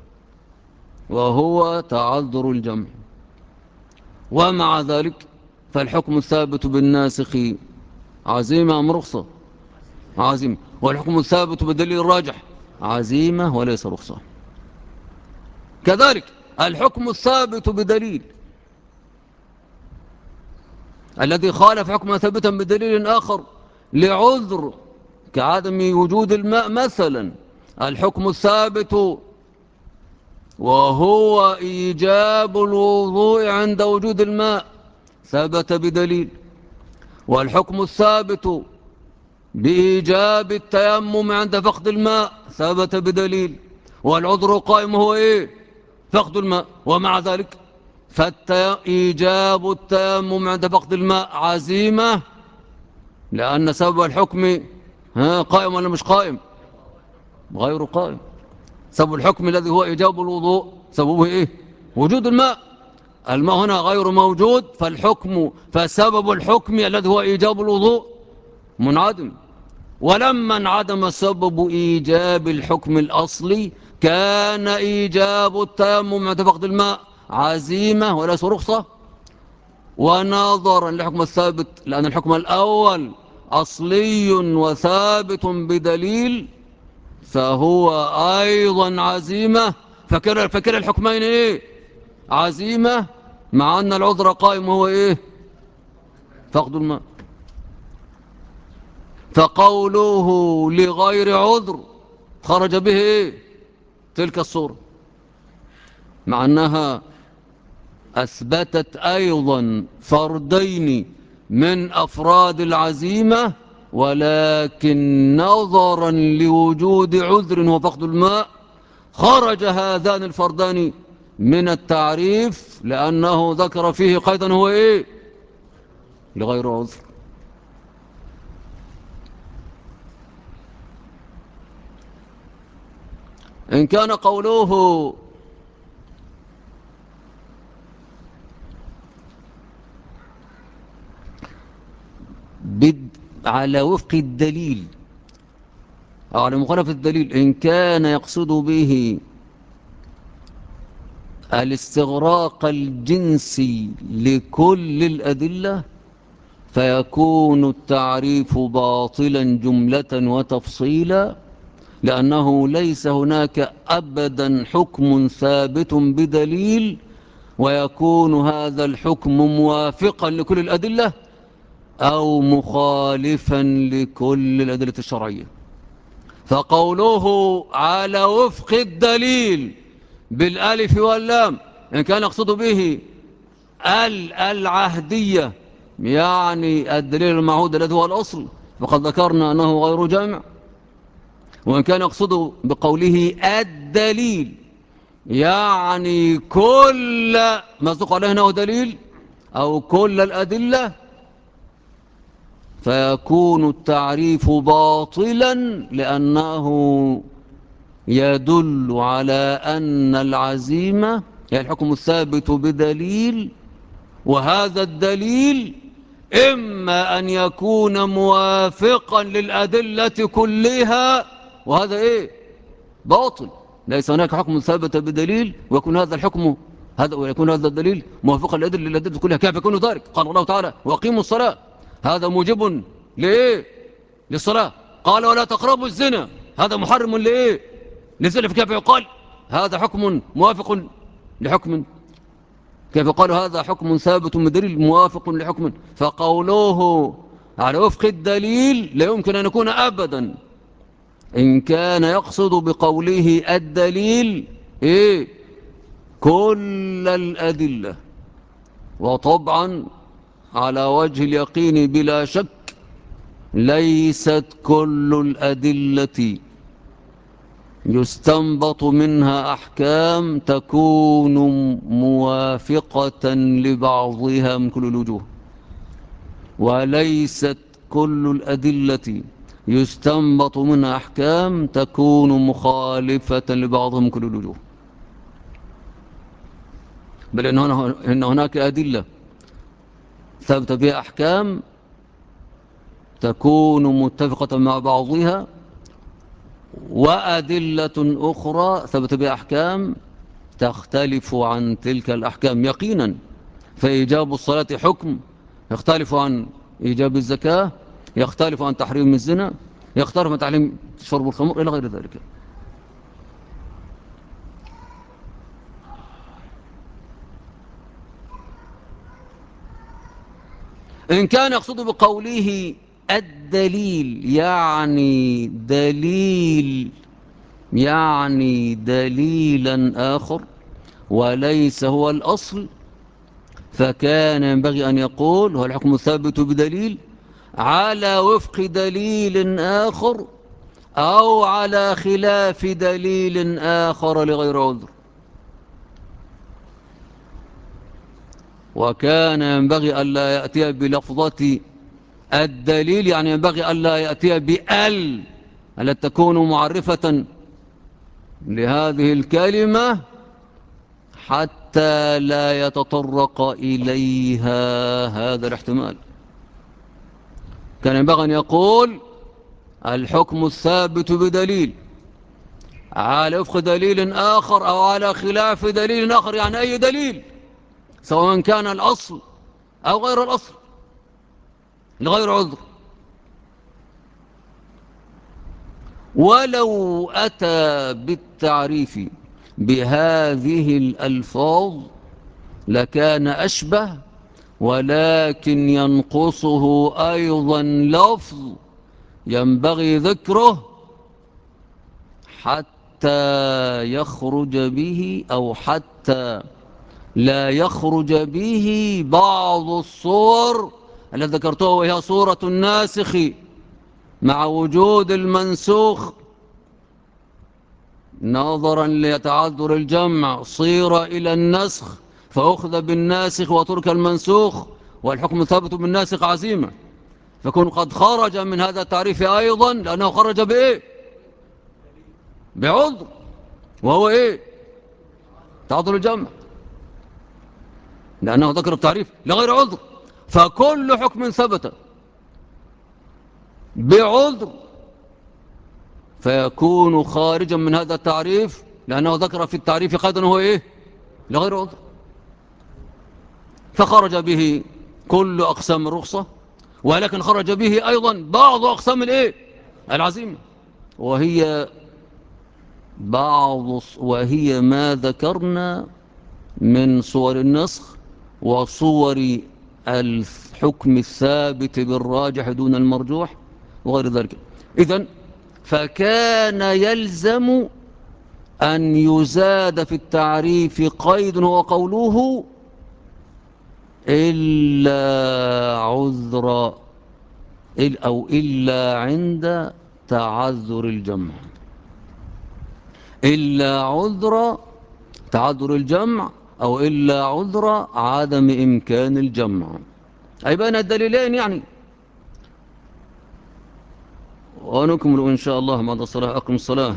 وهو تعذر الجمع. ومع ذلك فالحكم الثابت بالناسخ عزيمة أم رخصة؟ عزيمة. والحكم الثابت بالدليل الراجح عزيمة وليس رخصة. كذلك الحكم الثابت بدليل الذي خالف حكما ثابتا بدليل آخر لعذر كعدم وجود الماء مثلا، الحكم الثابت وهو إيجاب الوضوء عند وجود الماء ثبت بدليل، والحكم الثابت بإيجاب التيمم عند فقد الماء ثبت بدليل، والعذر قائم هو إيه؟ فقد الماء. ومع ذلك فإيجاب التيمم عند فقد الماء عزيمة، لأن سبب الحكم قائم ولا مش قائم؟ غير قائم. سبب الحكم الذي هو إيجاب الوضوء سببه إيه؟ وجود الماء. الماء هنا غير موجود، فسبب الحكم الذي هو إيجاب الوضوء منعدم. ولما انعدم سبب إيجاب الحكم الأصلي كان إيجاب التيمم عند فقد الماء عزيمة وليس رخصة. ونظرا للحكم الثابت، لأن الحكم الأول أصلي وثابت بدليل، فهو أيضا عزيمة. فكلا الحكمين إيه؟ عزيمة، مع أن العذر قائم هو إيه؟ فقد الماء. فقوله لغير عذر خرج به إيه؟ تلك الصورة، مع أنها أثبتت أيضا فردين من أفراد العزيمة، ولكن نظرا لوجود عذر وفقد الماء خرج هذان الفردان من التعريف، لأنه ذكر فيه قيدا هو إيه؟ لغير عذر. إن كان قوله على وفق الدليل أو على مخالفة الدليل، إن كان يقصد به الاستغراق الجنسي لكل الأدلة فيكون التعريف باطلا جملة وتفصيلا، لأنه ليس هناك أبدا حكم ثابت بدليل ويكون هذا الحكم موافقا لكل الأدلة أو مخالفا لكل الأدلة الشرعية. فقوله على وفق الدليل بالالف واللام إن كان يقصد به العهدية، يعني الدليل المعهود الذي هو الأصل، فقد ذكرنا أنه غير جامع. وإن كان يقصد بقوله الدليل يعني كل ما يصدق عليه أنه دليل أو كل الأدلة، فيكون التعريف باطلا، لأنه يدل على أن العزيمة هي الحكم الثابت بدليل، وهذا الدليل إما أن يكون موافقا للأدلة كلها، وهذا إيه؟ باطل. ليس هناك حكم ثابت بدليل ويكون هذا الحكم ويكون هذا الدليل موافقا للأدلة كلها. كيف يكون ذلك؟ قال الله تعالى وأقيموا الصلاة، هذا موجب لإيه؟ للصلاة. قال ولا تقربوا الزنا، هذا محرم لإيه؟ للزنا. كيف يقال هذا حكم موافق لحكم؟ كيف قالوا هذا حكم ثابت من دليل موافق لحكم؟ فقوله على وفق الدليل لا يمكن أن يكون أبدا. إن كان يقصد بقوله الدليل إيه؟ كل الأدلة. وطبعا على وجه اليقين بلا شك ليست كل الأدلة يستنبط منها أحكام تكون موافقة لبعضها من كل الوجوه، وليست كل الأدلة يستنبط منها أحكام تكون مخالفة لبعضها من كل الوجوه. بل إن هناك أدلة ثبت بها أحكام تكون متفقة مع بعضها، وأدلة أخرى ثبت بها أحكام تختلف عن تلك الأحكام يقينا. فإيجاب الصلاة حكم يختلف عن إيجاب الزكاة، يختلف عن تحريم الزنا، يختلف عن تحريم شرب الخمر إلى غير ذلك. إن كان يقصد بقوله الدليل يعني دليلا آخر وليس هو الأصل، فكان ينبغي أن يقول هو الحكم الثابت بدليل على وفق دليل آخر أو على خلاف دليل آخر لغير عذر. وكان ينبغي ألا يأتي بلفظة الدليل، يعني ينبغي ألا يأتي بأل ألا تكون معرفة لهذه الكلمة حتى لا يتطرق إليها هذا الاحتمال. كان ينبغي أن يقول الحكم الثابت بدليل على وفق دليل آخر أو على خلاف دليل آخر، يعني أي دليل سواء كان الأصل أو غير الأصل لغير عذر. ولو أتى بالتعريف بهذه الألفاظ لكان أشبه، ولكن ينقصه أيضا لفظ ينبغي ذكره حتى يخرج به أو حتى لا يخرج به بعض الصور التي ذكرتها، وهي صورة الناسخ مع وجود المنسوخ نظرا ليتعذر الجمع صير إلى النسخ فأخذ بالناسخ وترك المنسوخ، والحكم ثابت بالناسخ عزيمة، فكون قد خرج من هذا التعريف أيضا لأنه خرج بإيه؟ بعذر، وهو إيه؟ تعذر الجمع، لأنه ذكر التعريف لغير عذر. فكل حكم ثبت بعذر فيكون خارجا من هذا التعريف، لأنه ذكر في التعريف قيدا هو إيه؟ لغير عذر، فخرج به كل أقسام الرخصة، ولكن خرج به أيضا بعض أقسام الإيه؟ العزيمة، وهي ما ذكرنا من صور النسخ وصور الحكم الثابت بالراجح دون المرجوح وغير ذلك. إذن فكان يلزم أن يزاد في التعريف قيد هو قوله إلا عذر أو إلا عند تعذر الجمع، إلا عذر تعذر الجمع أو إلا عذر عدم إمكان الجمع، أي بين الدليلين يعني. ونكمل إن شاء الله بعد الصلاة. أقم الصلاة.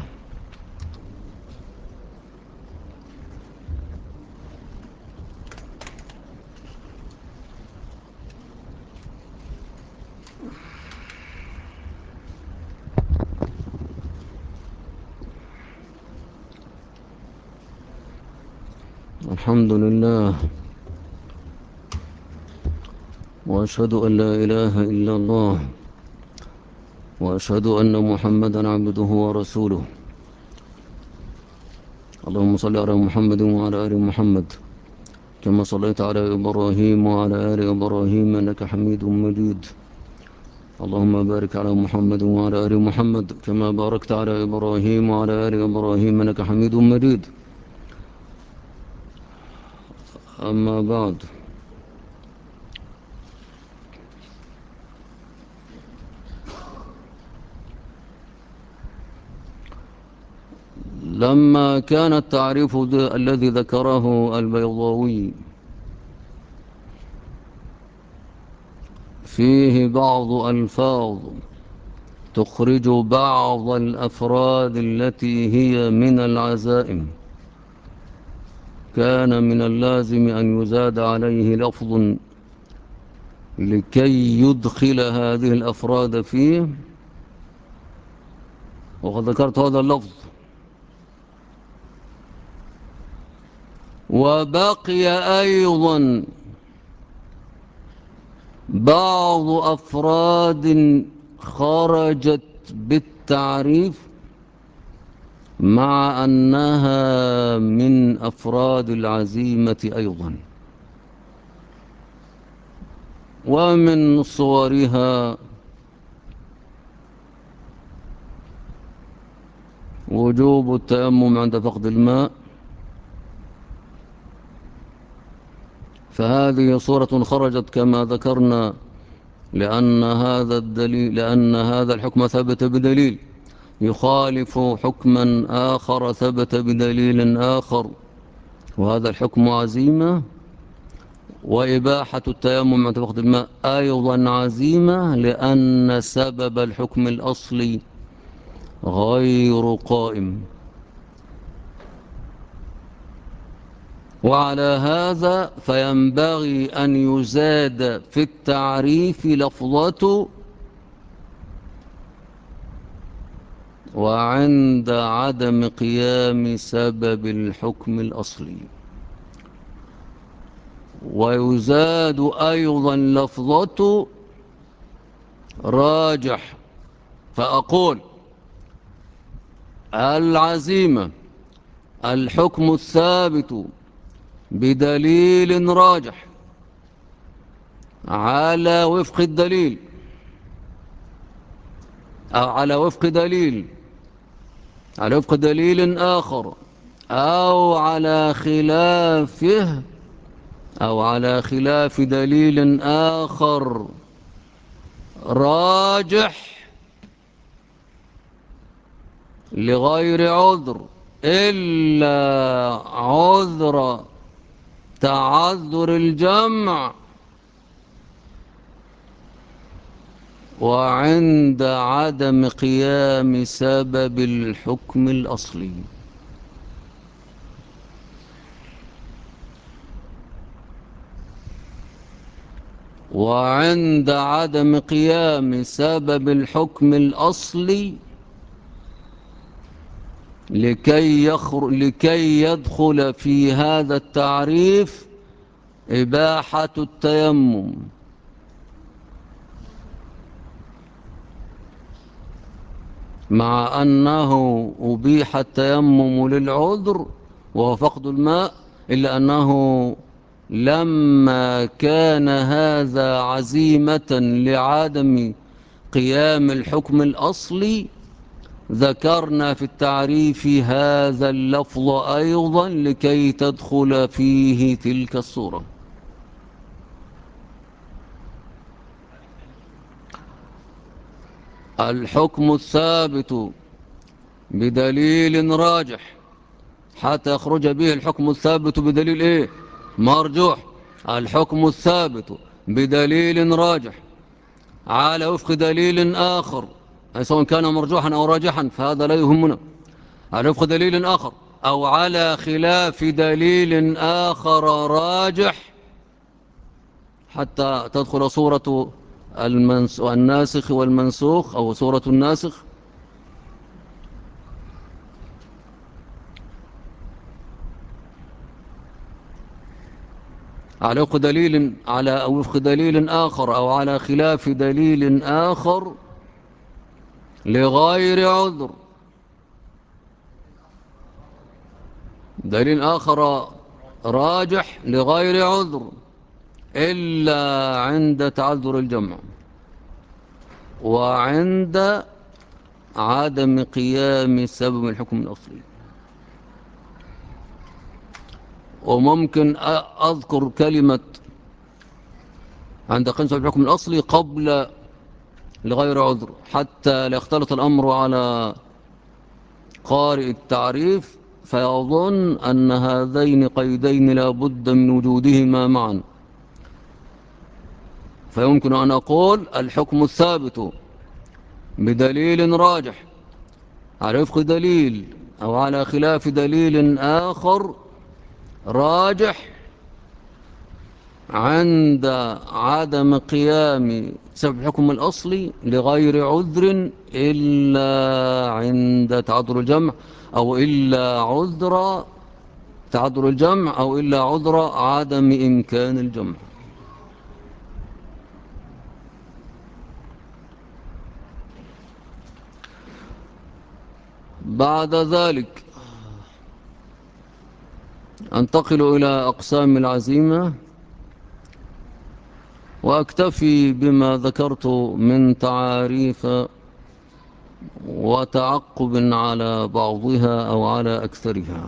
الحمد لله، وأشهد أن لا إله إلا الله، وأشهد أن محمدا عبده ورسوله. اللهم صل على محمد وعلى آل محمد كما صليت على إبراهيم وعلى آل إبراهيم إنك حميد مجيد. اللهم بارك على محمد وعلى آل محمد كما باركت على إبراهيم وعلى آل إبراهيم إنك حميد مجيد. أما بعد، لما كان التعريف الذي ذكره البيضاوي فيه بعض ألفاظ تخرج بعض الأفراد التي هي من العزائم، كان من اللازم أن يزاد عليه لفظ لكي يدخل هذه الأفراد فيه، وقد ذكرت هذا اللفظ. وبقي أيضا بعض أفراد خرجت بالتعريف مع أنها من أفراد العزيمة أيضا، ومن صورها وجوب التيمم عند فقد الماء، فهذه صورة خرجت كما ذكرنا لأن هذا الحكم ثبت بدليل يخالف حكما آخر ثبت بدليل آخر، وهذا الحكم عزيمة. وإباحة التيمم عند فقد الماء أيضا عزيمة، لأن سبب الحكم الأصلي غير قائم. وعلى هذا فينبغي أن يزاد في التعريف لفظة وعند عدم قيام سبب الحكم الأصلي، ويزاد أيضا لفظة راجح. فأقول العزيمة الحكم الثابت بدليل راجح على وفق الدليل أو على وفق دليل آخر أو على خلافه أو على خلاف دليل آخر راجح لغير عذر إلا عذر تعذر الجمع وعند عدم قيام سبب الحكم الأصلي. وعند عدم قيام سبب الحكم الأصلي لكي يدخل في هذا التعريف إباحة التيمم، مع أنه أبيح التيمم للعذر وهو فقد الماء، إلا أنه لما كان هذا عزيمة لعدم قيام الحكم الأصلي ذكرنا في التعريف هذا اللفظ أيضا لكي تدخل فيه تلك الصورة. الحكم الثابت بدليل راجح حتى يخرج به الحكم الثابت بدليل إيه؟ مرجوح. الحكم الثابت بدليل راجح على وفق دليل آخر، أي سواء كان مرجوحا أو راجحا فهذا لا يهمنا، على وفق دليل آخر أو على خلاف دليل آخر راجح حتى تدخل صورة الناسخ والمنسوخ أو صورة الناسخ. على وفق دليل آخر أو على خلاف دليل آخر لغير عذر، دليل آخر راجح لغير عذر إلا عند تعذر الجمع وعند عدم قيام سبب الحكم الأصلي. وممكن أذكر كلمة عند قيام سبب الحكم الأصلي قبل لغير عذر حتى لا يختلط الأمر على قارئ التعريف فيظن أن هذين قيدين لا بد من وجودهما معا. فيمكن أن أقول الحكم الثابت بدليل راجح على وفق دليل أو على خلاف دليل آخر راجح عند عدم قيام سبب الحكم الأصلي لغير عذر إلا عند تعذر الجمع أو إلا عذر تعذر الجمع أو إلا عذر عدم إمكان الجمع. بعد ذلك أنتقل إلى أقسام العزيمة، وأكتفي بما ذكرت من تعاريف وتعقب على بعضها أو على أكثرها.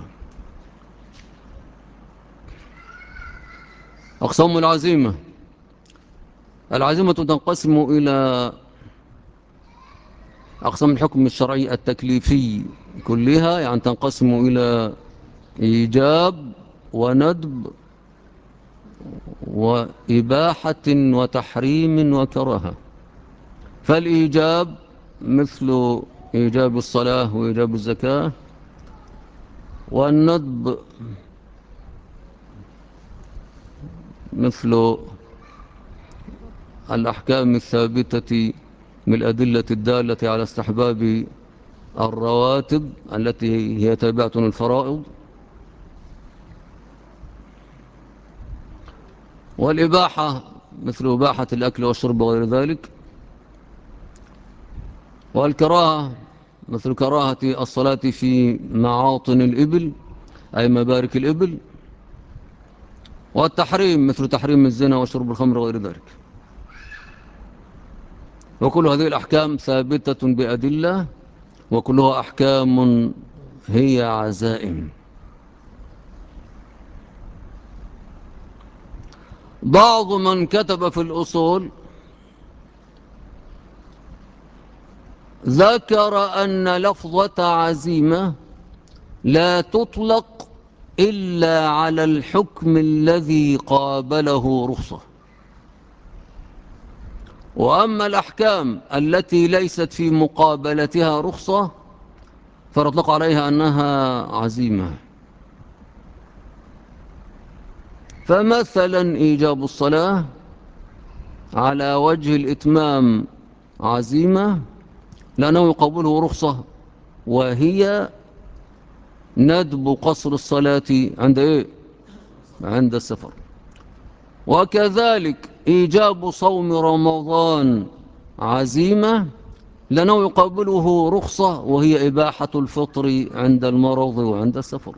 أقسام العزيمة. العزيمة تنقسم إلى أقسام الحكم الشرعي التكليفي كلها، يعني تنقسم إلى إيجاب وندب وإباحة وتحريم وكراهة. فالإيجاب مثل إيجاب الصلاة وإيجاب الزكاة، والندب مثل الأحكام الثابتة من الأدلة الدالة على استحباب الرواتب التي هي تابعة الفرائض. والإباحة مثل إباحة الأكل والشرب وغير ذلك. والكراهة مثل كراهة الصلاة في معاطن الإبل أي مبارك الإبل. والتحريم مثل تحريم الزنا وشرب الخمر وغير ذلك. وكل هذه الأحكام ثابتة بأدلة، وكلها أحكام هي عزائم. بعض من كتب في الأصول ذكر أن لفظة عزيمة لا تطلق إلا على الحكم الذي قابله رخصة، وأما الأحكام التي ليست في مقابلتها رخصة فنطلق عليها أنها عزيمة. فمثلا إيجاب الصلاة على وجه الإتمام عزيمة لأنه يقابله رخصة، وهي ندب قصر الصلاة عند إيه؟ عند السفر. وكذلك إيجاب صوم رمضان عزيمة لأنه يقابله رخصة، وهي إباحة الفطر عند المرض وعند السفر.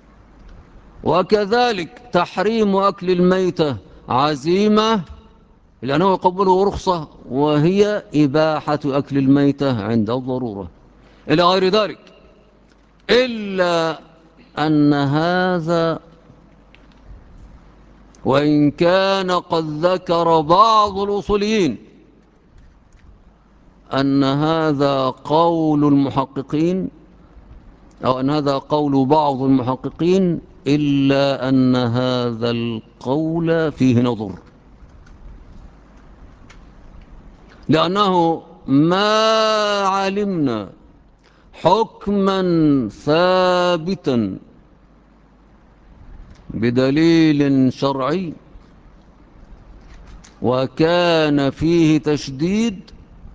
وكذلك تحريم أكل الميتة عزيمة لأنه يقابله رخصة، وهي إباحة أكل الميتة عند الضرورة، إلى غير ذلك. إلا أن هذا وإن كان قد ذكر بعض الأصوليين أن هذا قول المحققين أو أن هذا قول بعض المحققين، إلا أن هذا القول فيه نظر، لأنه ما علمنا حكما ثابتا بدليل شرعي وكان فيه تشديد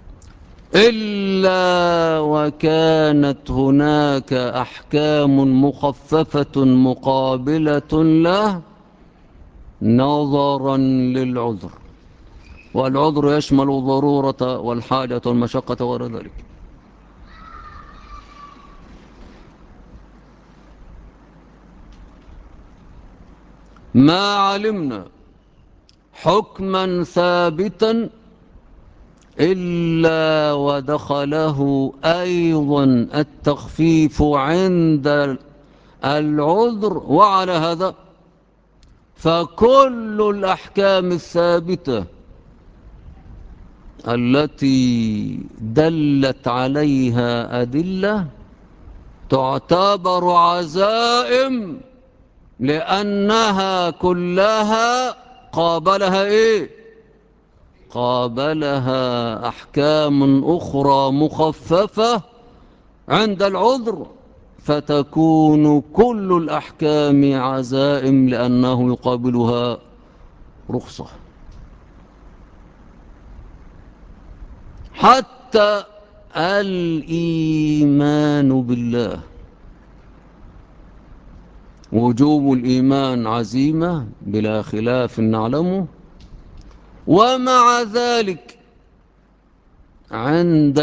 إلا وكانت هناك أحكام مخففة مقابلة له نظرا للعذر، والعذر يشمل الضرورة والحاجة والمشقة وغير ذلك. ما علمنا حكما ثابتا إلا ودخله أيضا التخفيف عند العذر. وعلى هذا فكل الأحكام الثابتة التي دلت عليها أدلة تعتبر عزائم، لأنها كلها قابلها إيه؟ قابلها أحكام أخرى مخففة عند العذر، فتكون كل الأحكام عزائم لأنه يقابلها رخصة. حتى الإيمان بالله، وجوب الإيمان عزيمة بلا خلاف نعلمه، ومع ذلك عند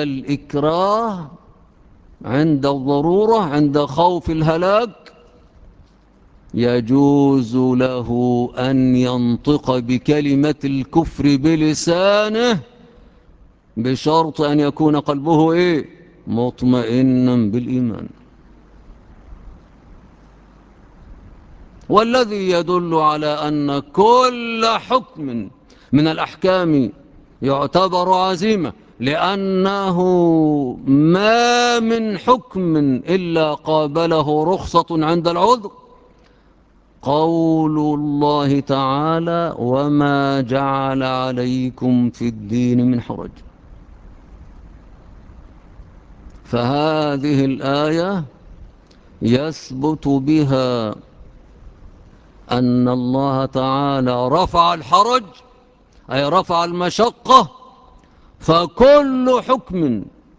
الإكراه، عند الضرورة، عند خوف الهلاك، يجوز له أن ينطق بكلمة الكفر بلسانه بشرط أن يكون قلبه إيه؟ مطمئنا بالإيمان. والذي يدل على أن كل حكم من الأحكام يعتبر عزيمة، لأنه ما من حكم إلا قابله رخصة عند العذر، قول الله تعالى: وما جعل عليكم في الدين من حرج. فهذه الآية يثبت بها أن الله تعالى رفع الحرج، أي رفع المشقة. فكل حكم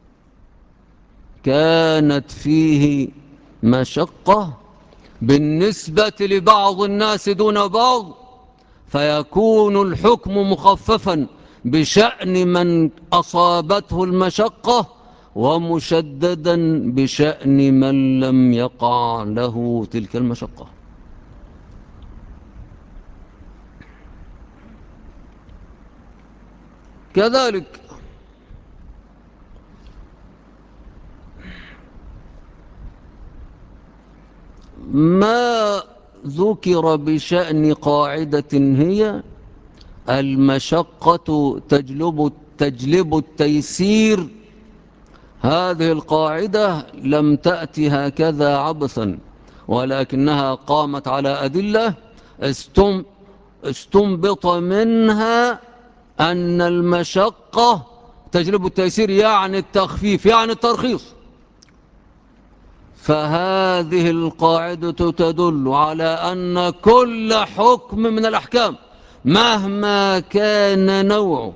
كانت فيه مشقة بالنسبة لبعض الناس دون بعض، فيكون الحكم مخففا بشأن من أصابته المشقة، ومشددا بشأن من لم يقع له تلك المشقة. كذلك ما ذكر بشأن قاعدة هي المشقة تجلب التيسير، هذه القاعدة لم تأتي هكذا عبثا، ولكنها قامت على أدلة استنبط منها أن المشقة تجلب التيسير، يعني التخفيف، يعني الترخيص. فهذه القاعدة تدل على أن كل حكم من الأحكام مهما كان نوعه،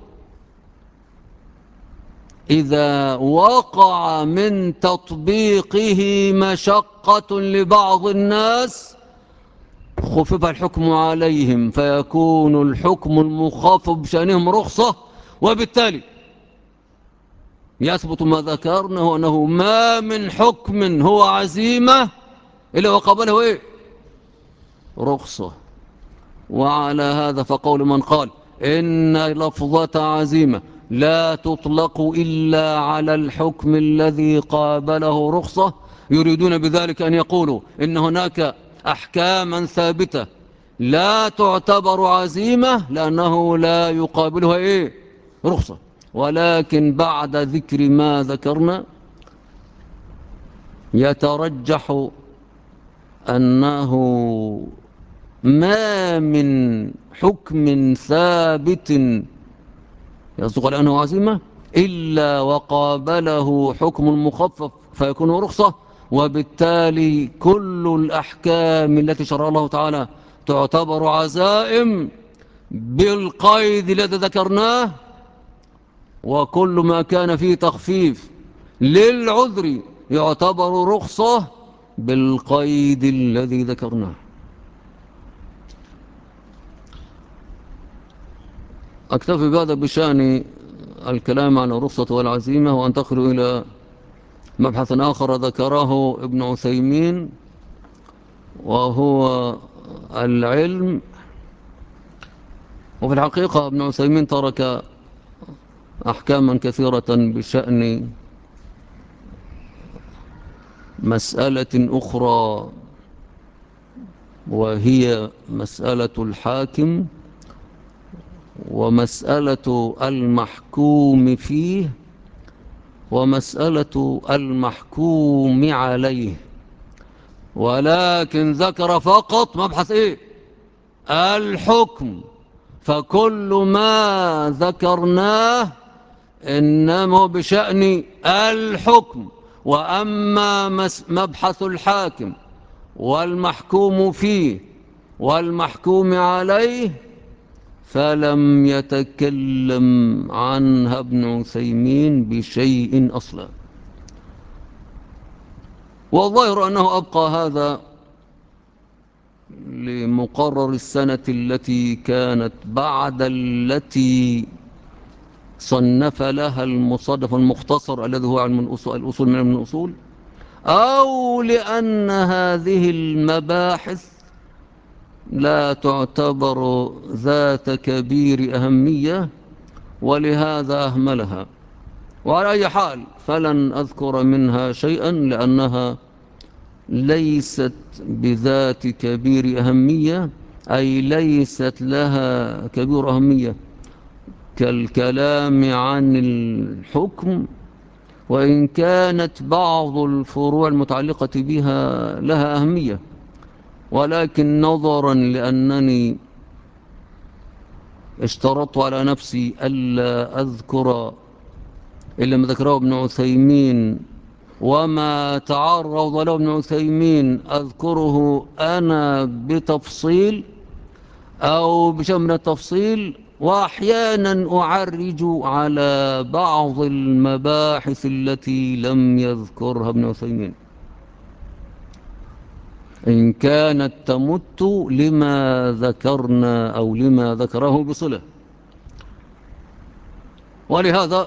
إذا وقع من تطبيقه مشقة لبعض الناس خفف الحكم عليهم، فيكون الحكم المخفف بشأنهم رخصة، وبالتالي يثبت ما ذكرناه أنه ما من حكم هو عزيمة إلا وقبله إيه؟ رخصة. وعلى هذا فقول من قال إن لفظة عزيمة لا تطلق إلا على الحكم الذي قابله رخصة، يريدون بذلك أن يقولوا إن هناك أحكاما ثابتة لا تعتبر عزيمة لأنه لا يقابلها إيه؟ رخصة. ولكن بعد ذكر ما ذكرنا يترجح أنه ما من حكم ثابت يصدق على أنه عزيمة إلا وقابله حكم مخفف فيكون رخصة، وبالتالي كل الأحكام التي شرع الله تعالى تعتبر عزائم بالقيد الذي ذكرناه، وكل ما كان فيه تخفيف للعذر يعتبر رخصة بالقيد الذي ذكرناه. أكتفي بهذا بشأن الكلام عن الرخصة والعزيمة، وأنتقل إلى مبحث آخر ذكره ابن عثيمين، وهو العلم. وفي الحقيقة ابن عثيمين ترك أحكاما كثيرة بشأن مسألة أخرى، وهي مسألة الحاكم ومسألة المحكوم فيه ومسألة المحكوم عليه، ولكن ذكر فقط مبحث إيه؟ الحكم. فكل ما ذكرناه إنما بشأن الحكم، وأما مبحث الحاكم والمحكوم فيه والمحكوم عليه فلم يتكلم عنها ابن عثيمين بشيء أصلا. والظاهر أنه أبقى هذا لمقرر السنة التي كانت بعد التي صنف لها المصنف المختصر الذي هو علم الأصول من الأصول، أو لأن هذه المباحث لا تعتبر ذات كبير أهمية، ولهذا أهملها. وعلى أي حال فلن أذكر منها شيئا، لأنها ليست بذات كبير أهمية، أي ليست لها كبير أهمية كالكلام عن الحكم، وإن كانت بعض الفروع المتعلقة بها لها أهمية، ولكن نظرا لأنني اشترطت على نفسي ألا أذكر إلا ما ذكره ابن عثيمين، وما تعرض له ابن عثيمين أذكره أنا بتفصيل أو بشيء من التفصيل، وأحيانا أعرج على بعض المباحث التي لم يذكرها ابن عثيمين إن كانت تمت لما ذكرنا أو لما ذكره بصلة. ولهذا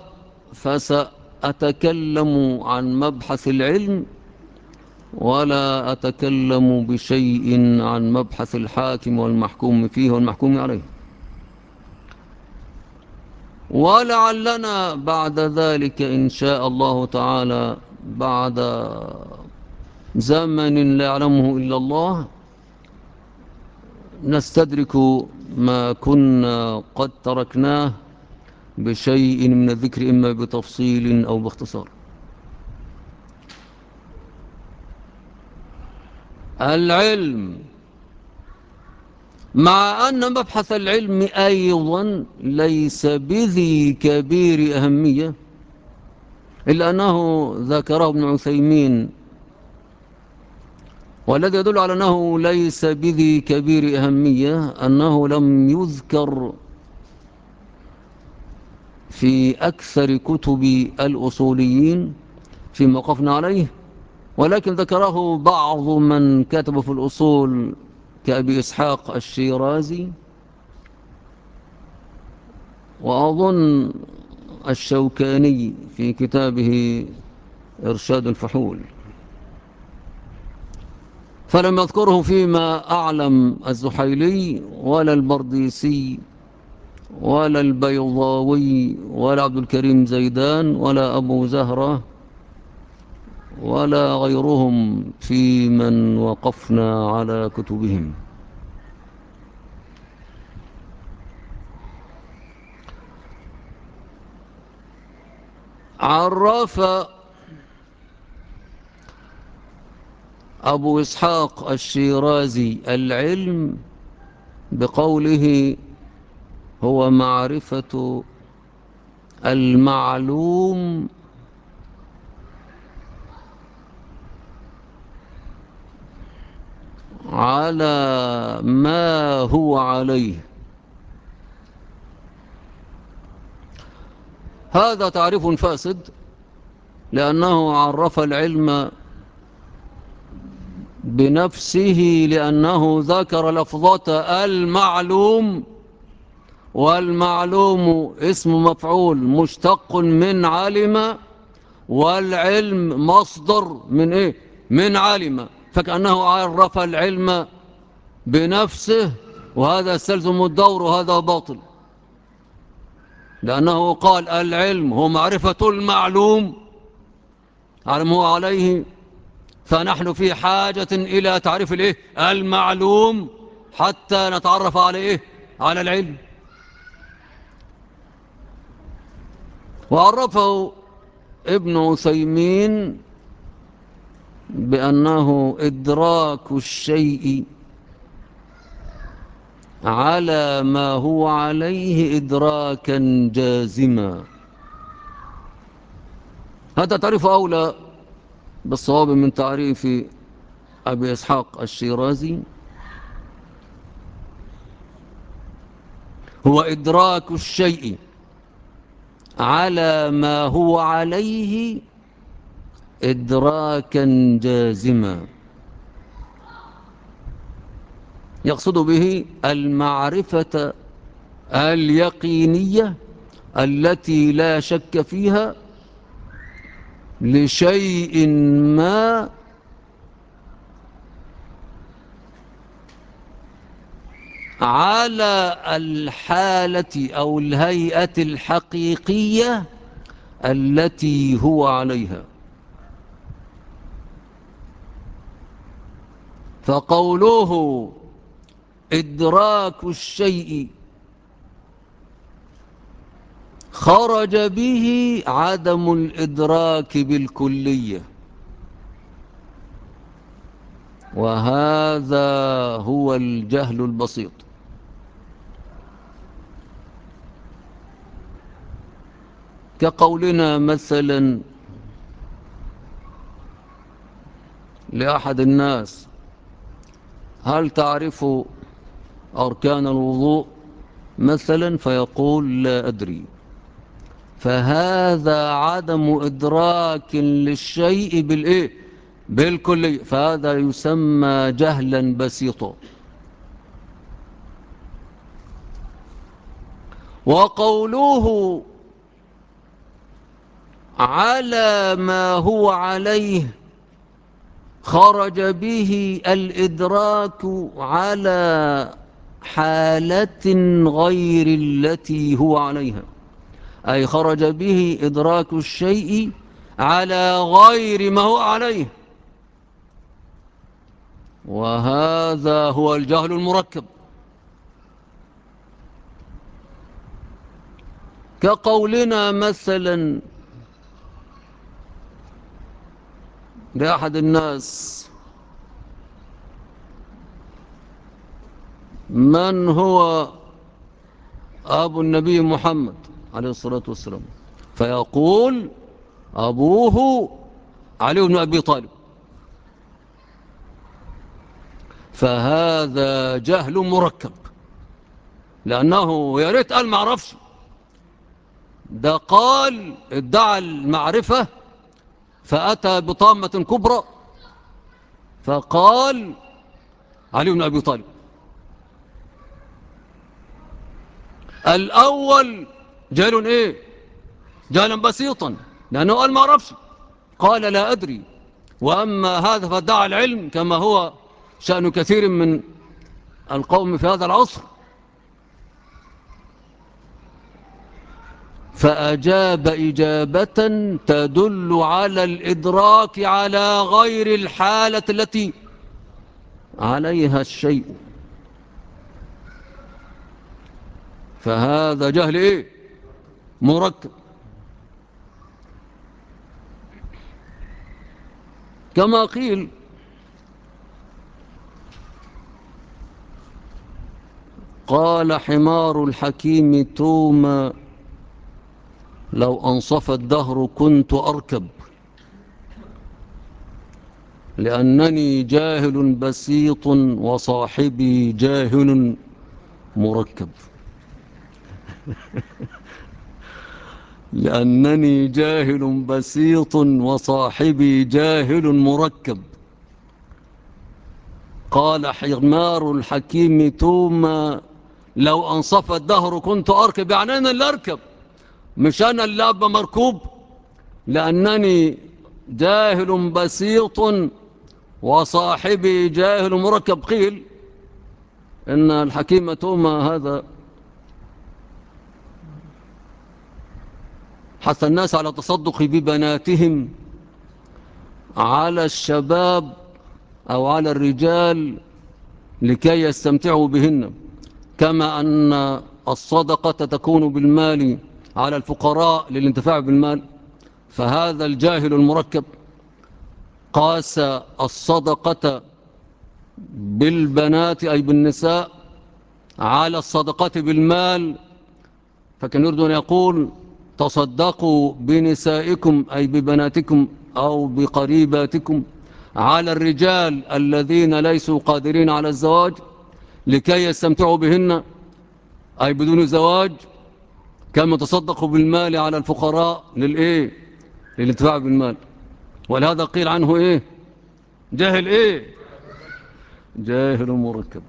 فسأتكلم عن مبحث العلم، ولا أتكلم بشيء عن مبحث الحاكم والمحكوم فيه والمحكوم عليه. ولعلنا بعد ذلك إن شاء الله تعالى بعد زمن لا يعلمه إلا الله نستدرك ما كنا قد تركناه بشيء من الذكر، إما بتفصيل أو باختصار. العلم، مع أن مبحث العلم أيضا ليس بذي كبير أهمية، إلا أنه ذكره ابن عثيمين، والذي يدل على أنه ليس بذي كبير أهمية أنه لم يذكر في أكثر كتب الأصوليين فيما وقفنا عليه، ولكن ذكره بعض من كتب في الأصول كأبي إسحاق الشيرازي، وأظن الشوكاني في كتابه إرشاد الفحول، فلم يذكره فيما أعلم الزحيلي ولا البرديسي ولا البيضاوي ولا عبد الكريم زيدان ولا أبو زهرة ولا غيرهم في من وقفنا على كتبهم. عرف أبو إسحاق الشيرازي العلم بقوله هو معرفة المعلوم على ما هو عليه. هذا تعريف فاسد، لأنه عرف العلم بنفسه، لأنه ذكر لفظة المعلوم، والمعلوم اسم مفعول مشتق من علم، والعلم مصدر من إيه؟ من علم، فكأنه عرف العلم بنفسه، وهذا يستلزم الدور، وهذا باطل، لأنه قال العلم هو معرفة المعلوم على ما هو عليه، فنحن في حاجة إلى تعريف الإيه؟ المعلوم، حتى نتعرف على إيه؟ على العلم. وعرفه ابن عثيمين بأنه إدراك الشيء على ما هو عليه إدراكا جازما. هذا تعريف أولى بالصواب من تعريف أبي إسحاق الشيرازي. هو إدراك الشيء على ما هو عليه إدراكا جازما، يقصد به المعرفة اليقينية التي لا شك فيها لشيء ما على الحالة أو الهيئة الحقيقية التي هو عليها. فقوله إدراك الشيء خرج به عدم الإدراك بالكلية، وهذا هو الجهل البسيط. كقولنا مثلا لأحد الناس: هل تعرف أركان الوضوء مثلا؟ فيقول: لا أدري. فهذا عدم إدراك للشيء بالإيه؟ بالكلية، فهذا يسمى جهلا بسيطا. وقوله على ما هو عليه خرج به الإدراك على حالة غير التي هو عليها، أي خرج به إدراك الشيء على غير ما هو عليه، وهذا هو الجهل المركب. كقولنا مثلا لأحد الناس: من هو أبو النبي محمد عليه الصلاة والسلام؟ فيقول: أبوه علي بن أبي طالب. فهذا جهل مركب، لأنه يا ريت قال ما عرفش، ده قال ادعى المعرفة فأتى بطامة كبرى فقال علي بن أبي طالب. الأول جهل إيه؟ جهلا بسيطا، لأنه قال ما عرفش، قال لا أدري. وأما هذا فادعى العلم كما هو شأن كثير من القوم في هذا العصر، فأجاب إجابة تدل على الإدراك على غير الحالة التي عليها الشيء. فهذا جهل إيه؟ مركب. كما قيل: قال حمار الحكيم توما: لو أنصف الدهر كنت أركب، لأنني جاهل بسيط وصاحبي جاهل مركب. لأنني جاهل بسيط وصاحبي جاهل مركب. قال حمار الحكيم توما: لو أنصف الدهر كنت أركب، يعني أنا اللي أركب مش أنا اللي أبقى مركوب، لأنني جاهل بسيط وصاحبي جاهل مركب. قيل إن الحكيم توما هذا حث الناس على تصدق ببناتهم على الشباب أو على الرجال لكي يستمتعوا بهن، كما أن الصدقة تكون بالمال على الفقراء للانتفاع بالمال. فهذا الجاهل المركب قاس الصدقة بالبنات أي بالنساء على الصدقة بالمال، فكان يريد أن يقول: تصدقوا بنسائكم أي ببناتكم أو بقريباتكم على الرجال الذين ليسوا قادرين على الزواج لكي يستمتعوا بهن أي بدون زواج، كما تصدقوا بالمال على الفقراء للإيه؟ للانتفاع بالمال. ولهذا قيل عنه إيه؟ جاهل إيه؟ جاهل مركب.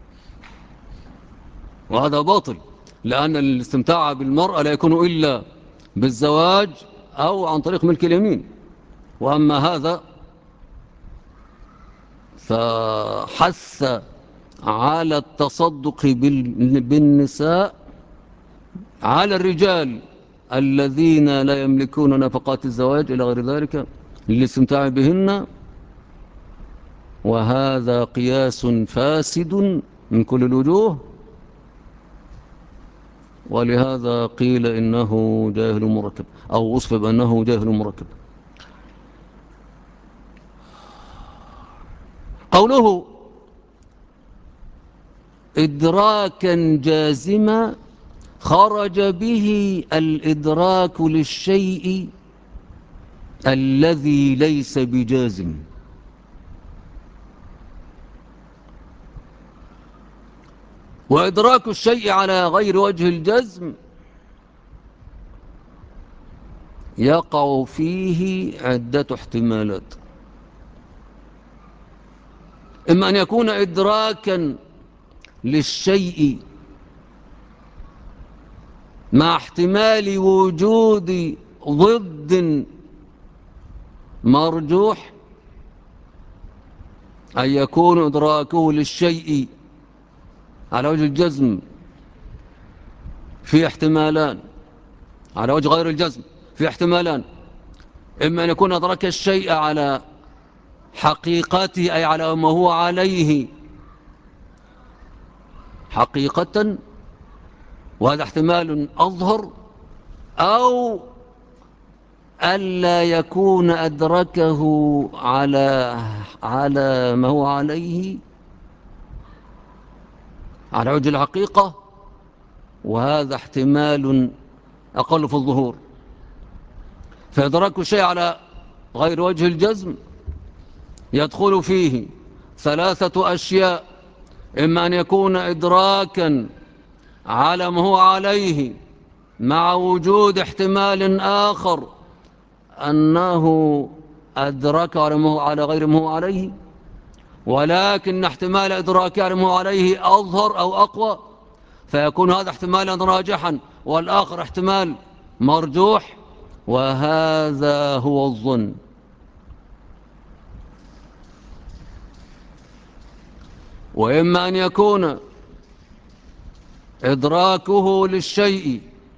وهذا باطل، لأن الاستمتاع بالمرأة لا يكون إلا بالزواج أو عن طريق ملك اليمين. وأما هذا فحث على التصدق بالنساء على الرجال الذين لا يملكون نفقات الزواج إلى غير ذلك للاستمتاع بهن، وهذا قياس فاسد من كل الوجوه، ولهذا قيل إنه جاهل مركب، أو وصف بأنه جاهل مركب. قوله إدراكا جازما خرج به الإدراك للشيء الذي ليس بجازم. وإدراك الشيء على غير وجه الجزم يقع فيه عدة احتمالات. إما أن يكون إدراكا للشيء مع احتمال وجود ضد مرجوح، أن يكون إدراكه للشيء على وجه الجزم في احتمالان، على وجه غير الجزم في احتمالان. إما أن يكون أدرك الشيء على حقيقته، أي على ما هو عليه حقيقة، وهذا احتمال أظهر، أو ألا يكون أدركه على ما هو عليه على وجه الحقيقة، وهذا احتمال أقل في الظهور. فإدراك الشيء على غير وجه الجزم يدخل فيه ثلاثة أشياء: إما أن يكون إدراكا على ما هو عليه مع وجود احتمال آخر أنه أدرك على غير ما هو عليه، ولكن احتمال إدراكه على ما هو عليه أظهر أو أقوى، فيكون هذا احتمالا راجحا والآخر احتمال مرجوح، وهذا هو الظن. وإما أن يكون إدراكه للشيء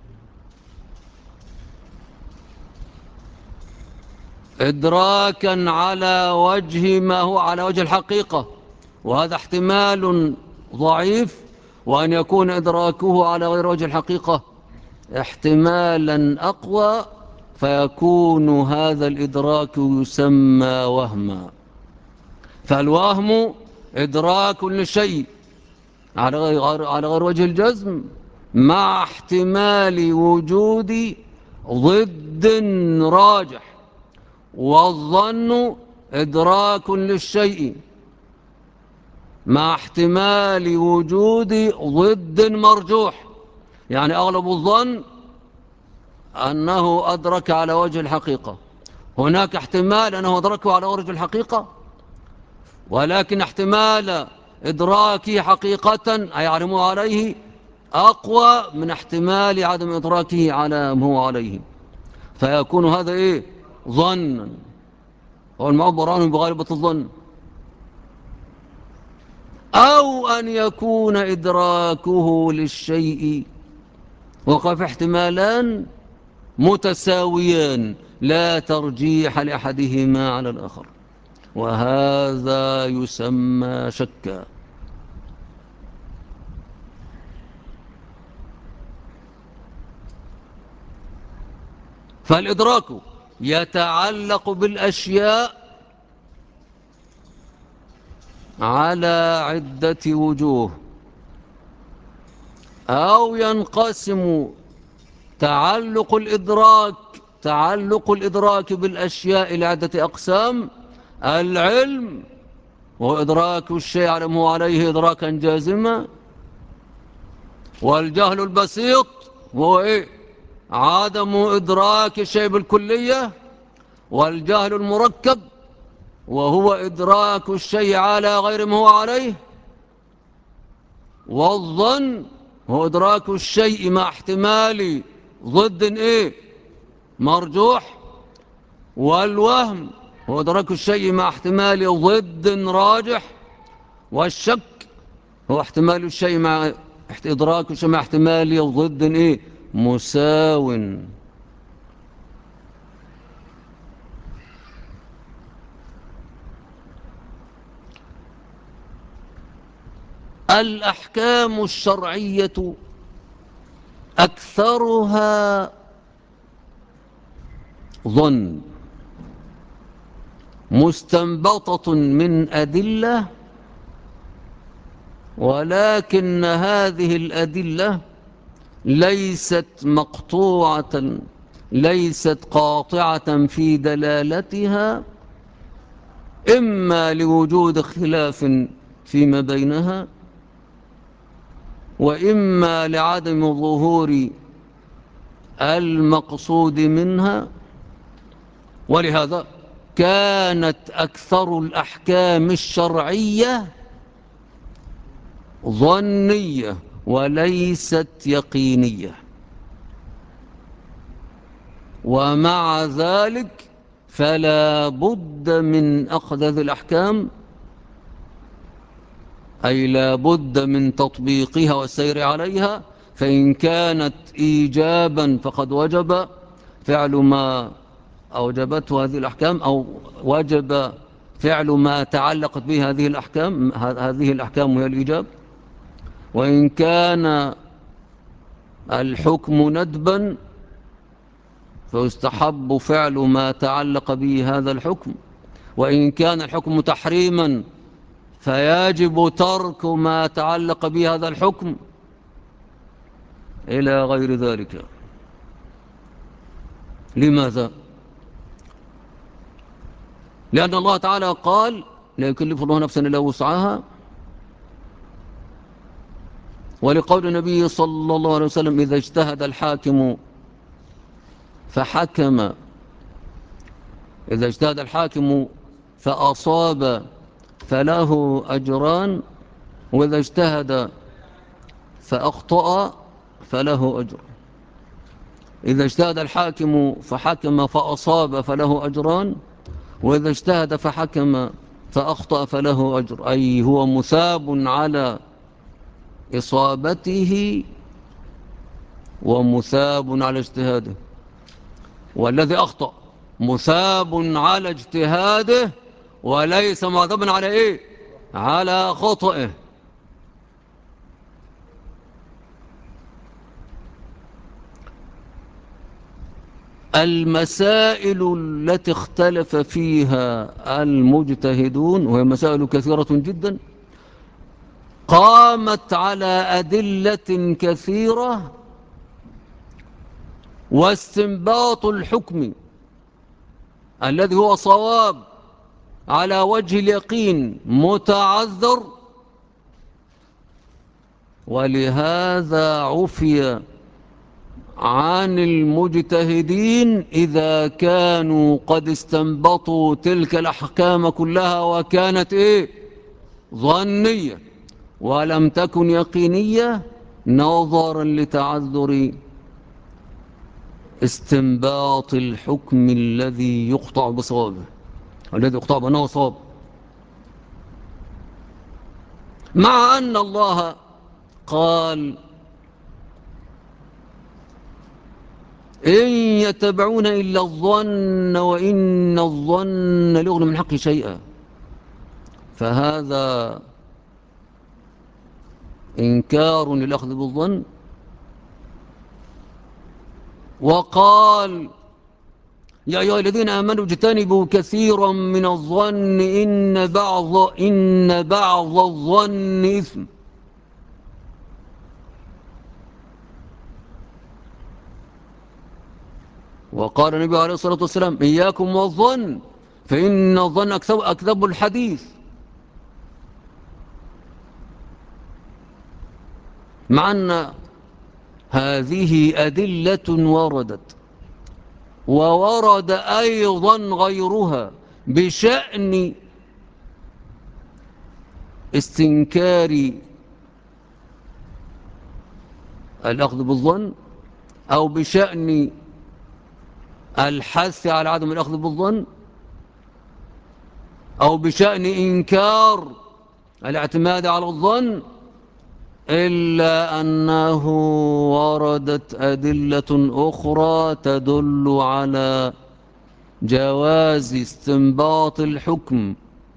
إدراكا على وجه ما هو على وجه الحقيقة، وهذا احتمال ضعيف، وأن يكون إدراكه على غير وجه الحقيقة احتمالا أقوى، فيكون هذا الإدراك يسمى وهما. فالوهم إدراك للشيء على غير وجه الجزم مع احتمال وجود ضد راجح، والظن إدراك للشيء مع احتمال وجود ضد مرجوح، يعني أغلب الظن أنه أدرك على وجه الحقيقة، هناك احتمال أنه أدركه على وجه الحقيقة، ولكن احتمال إدراكه حقيقة أي علمه عليه أقوى من احتمال عدم إدراكه على ما هو عليه، فيكون هذا إيه؟ ظنا. هو المعبر عنه بغالبة الظن. أو أن يكون إدراكه للشيء وقف احتمالان متساويان لا ترجيح لأحدهما على الآخر، وهذا يسمى شكا. فالإدراك يتعلق بالأشياء على عدة وجوه، أو ينقسم تعلق الإدراك بالأشياء إلى عدة أقسام: العلم، وإدراك الشيء على ما هو عليه إدراكا جازما، والجهل البسيط وهو إيه؟ عدم إدراك الشيء بالكلية، والجهل المركب وهو إدراك الشيء على غير ما هو عليه، والظن هو إدراك الشيء مع احتمال ضد إيه؟ مرجوح، والوهم هو إدراك الشيء مع احتمال ضد راجح، والشك هو احتمال الشيء مع إدراك الشيء مع احتمالي وضد إيه مساو. الأحكام الشرعية أكثرها ظن مستنبطة من أدلة، ولكن هذه الأدلة ليست مقطوعة، ليست قاطعة في دلالتها، إما لوجود خلاف فيما بينها، وإما لعدم ظهور المقصود منها. ولهذا كانت أكثر الأحكام الشرعية ظنية وليست يقينية، ومع ذلك فلا بد من أخذ هذه الأحكام، أي لا بد من تطبيقها والسير عليها. فإن كانت إيجابا فقد وجب فعل ما أوجبته هذه الأحكام، أو وجب فعل ما تعلقت به هذه الأحكام. هذه الأحكام هي الإيجاب. وإن كان الحكم ندبا فيستحب فعل ما تعلق به هذا الحكم. وإن كان الحكم تحريما فيجب ترك ما تعلق به هذا الحكم، إلى غير ذلك. لماذا؟ لأن الله تعالى قال: لا يكلف الله نفسا إلا وسعها. ولقول النبي صلى الله عليه وسلم: إذا اجتهد الحاكم فحكم، إذا اجتهد الحاكم فأصاب فله أجران، وإذا اجتهد فأخطأ فله أجر. إذا اجتهد الحاكم فحكم فأصاب فله أجران، وإذا اجتهد فحكم فأخطأ فله أجر، أي هو مثاب على إصابته ومثاب على اجتهاده. والذي أخطأ مثاب على اجتهاده وليس معذبا على إيه؟ على خطئه. المسائل التي اختلف فيها المجتهدون، وهي مسائل كثيرة جدا، قامت على أدلة كثيرة، واستنباط الحكم الذي هو صواب على وجه اليقين متعذر. ولهذا عفي عن المجتهدين إذا كانوا قد استنبطوا تلك الأحكام كلها وكانت إيه؟ ظنية ولم تكن يقينية، نظرا لتعذر استنباط الحكم الذي يقطع بصوابه، الذي يقطع بأنه صواب. مع أن الله قال: إن يتبعون إلا الظن وإن الظن لا يغني من حق شيئا. فهذا إنكار للأخذ بالظن. وقال: يا أيها الذين آمنوا اجتنبوا كثيرا من الظن إن بعض الظن إثم. وقال النبي عليه الصلاة والسلام: إياكم والظن فإن الظن أكذب الحديث. مع أن هذه أدلة وردت، وورد أيضا غيرها بشأن استنكار الأخذ بالظن، أو بشأن الحث على عدم الأخذ بالظن، أو بشأن إنكار الاعتماد على الظن، إلا أنه وردت أدلة أخرى تدل على جواز استنباط الحكم،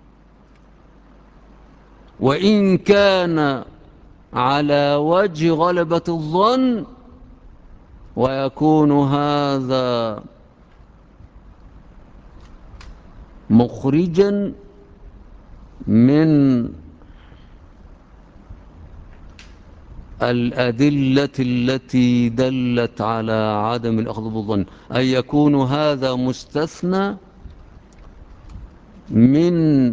وإن كان على وجه غلبة الظن، ويكون هذا مخرجا من الأدلة التي دلت على عدم الأخذ بالظن، أي يكون هذا مستثنى من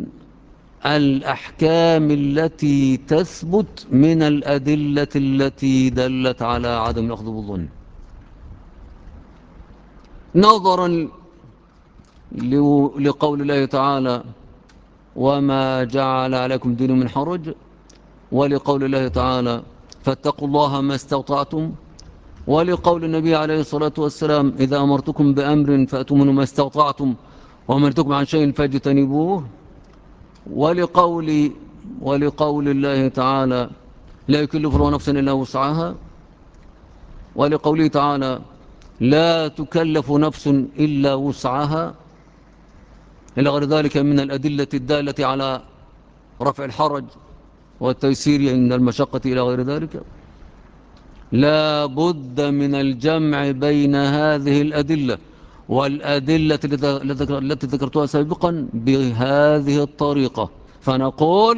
الأحكام التي تثبت من الأدلة التي دلت على عدم الأخذ بالظن، نظرا لقول الله تعالى وما جعل عليكم دين من حرج، ولقول الله تعالى فاتقوا الله ما استطعتم، ولقول النبي عليه الصلاة والسلام إذا أمرتكم بأمر فأتوا منه ما استطعتم وأمرتكم عن شيء فاجتنبوه، ولقول الله تعالى لا يكلف الله نفسا إلا وسعها، ولقوله تعالى لا تكلف نفس إلا وسعها، إلى غير ذلك من الأدلة الدالة على رفع الحرج والتيسير عند المشقة إلى غير ذلك. لا بد من الجمع بين هذه الأدلة والأدلة التي ذكرتها سابقا بهذه الطريقة، فنقول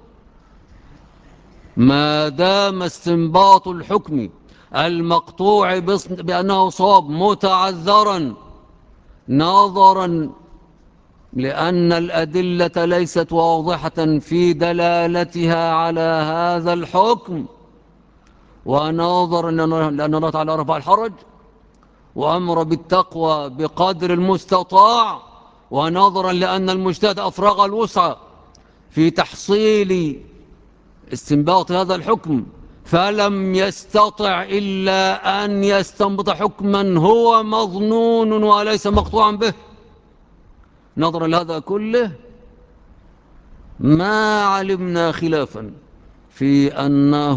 ما دام استنباط الحكم المقطوع بأنه صواب متعذرا نظرا لأن الأدلة ليست واضحة في دلالتها على هذا الحكم، ونظرا لأن الله تعالى رفع الحرج وأمر بالتقوى بقدر المستطاع، ونظرا لأن المجتهد أفرغ الوسع في تحصيل استنباط هذا الحكم فلم يستطع إلا أن يستنبط حكما هو مظنون وليس مقطوعا به، نظرا لهذا كله ما علمنا خلافا في أنه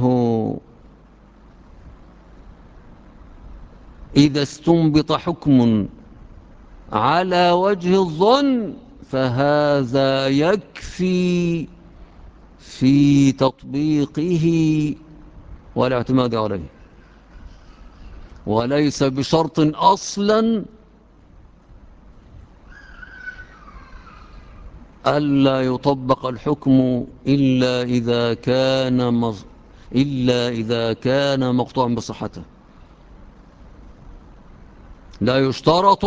إذا استنبط حكم على وجه الظن فهذا يكفي في تطبيقه والاعتماد عليه، وليس بشرط أصلا ألا يطبق الحكم إلا إذا كان مقطوعا بصحته. لا يشترط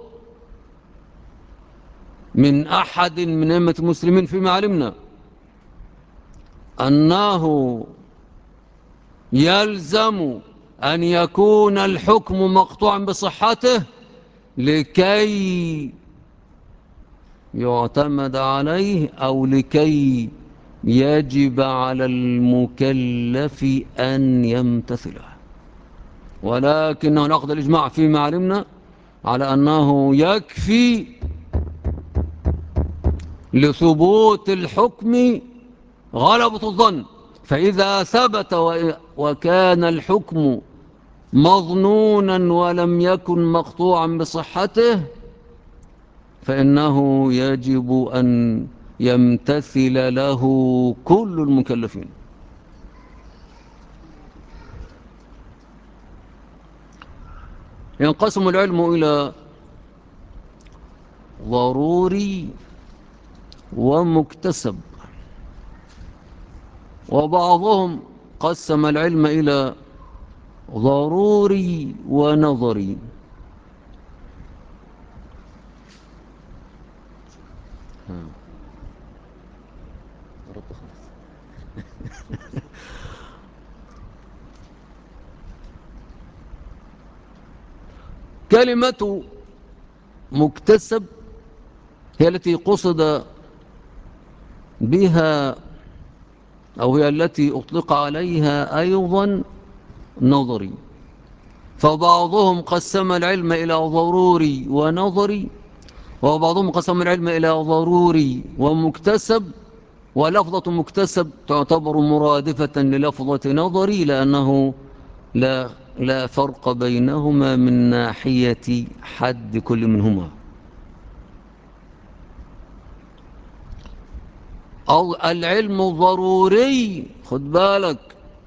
من أحد من أئمة المسلمين فيما علمنا أنه يلزم أن يكون الحكم مقطوعا بصحته لكي يعتمد عليه أو لكي يجب على المكلف أن يمتثله، ولكنه نأخذ الإجماع فيما علمنا على أنه يكفي لثبوت الحكم غلبة الظن، فإذا ثبت وكان الحكم مظنونا ولم يكن مقطوعا بصحته فإنه يجب أن يمتثل له كل المكلفين. ينقسم العلم إلى ضروري ومكتسب، وبعضهم قسم العلم إلى ضروري ونظري. كلمة مكتسب هي التي قصد بها أو هي التي أطلق عليها أيضا نظري، فبعضهم قسم العلم إلى ضروري ونظري، وبعضهم قسم العلم إلى ضروري ومكتسب، ولفظة مكتسب تعتبر مرادفة للفظة نظري، لأنه لا فرق بينهما من ناحية حد كل منهما. أو العلم ضروري، خد بالك،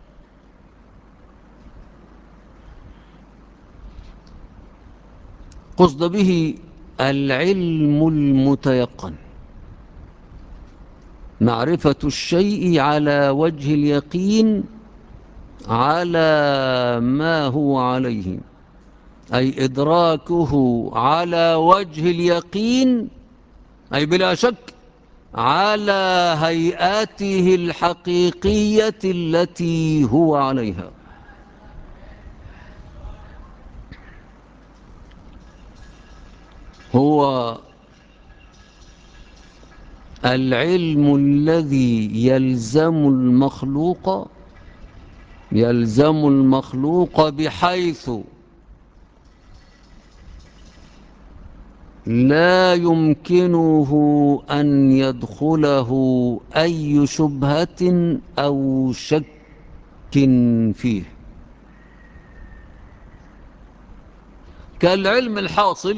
قصد به العلم المتيقن، معرفة الشيء على وجه اليقين على ما هو عليه، أي إدراكه على وجه اليقين، أي بلا شك على هيئته الحقيقية التي هو عليها. هو العلم الذي يلزم المخلوق بحيث لا يمكنه أن يدخله أي شبهة أو شك فيه، كالعلم الحاصل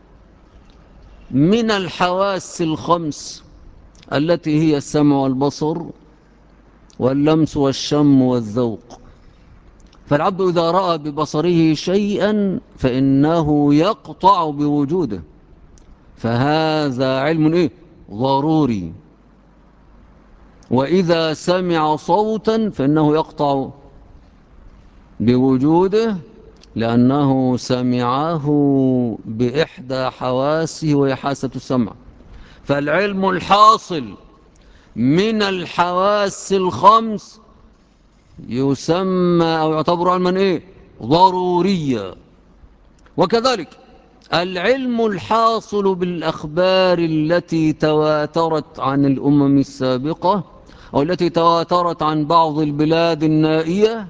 من الحواس الخمس التي هي السمع والبصر واللمس والشم والذوق. فالعبد إذا رأى ببصره شيئا فإنه يقطع بوجوده، فهذا علم إيه؟ ضروري. وإذا سمع صوتا فإنه يقطع بوجوده، لأنه سمعه بإحدى حواسه وهي حاسة السمع. فالعلم الحاصل من الحواس الخمس يسمى أو يعتبر علما إيه؟ ضروريا. وكذلك العلم الحاصل بالأخبار التي تواترت عن الأمم السابقة أو التي تواترت عن بعض البلاد النائية،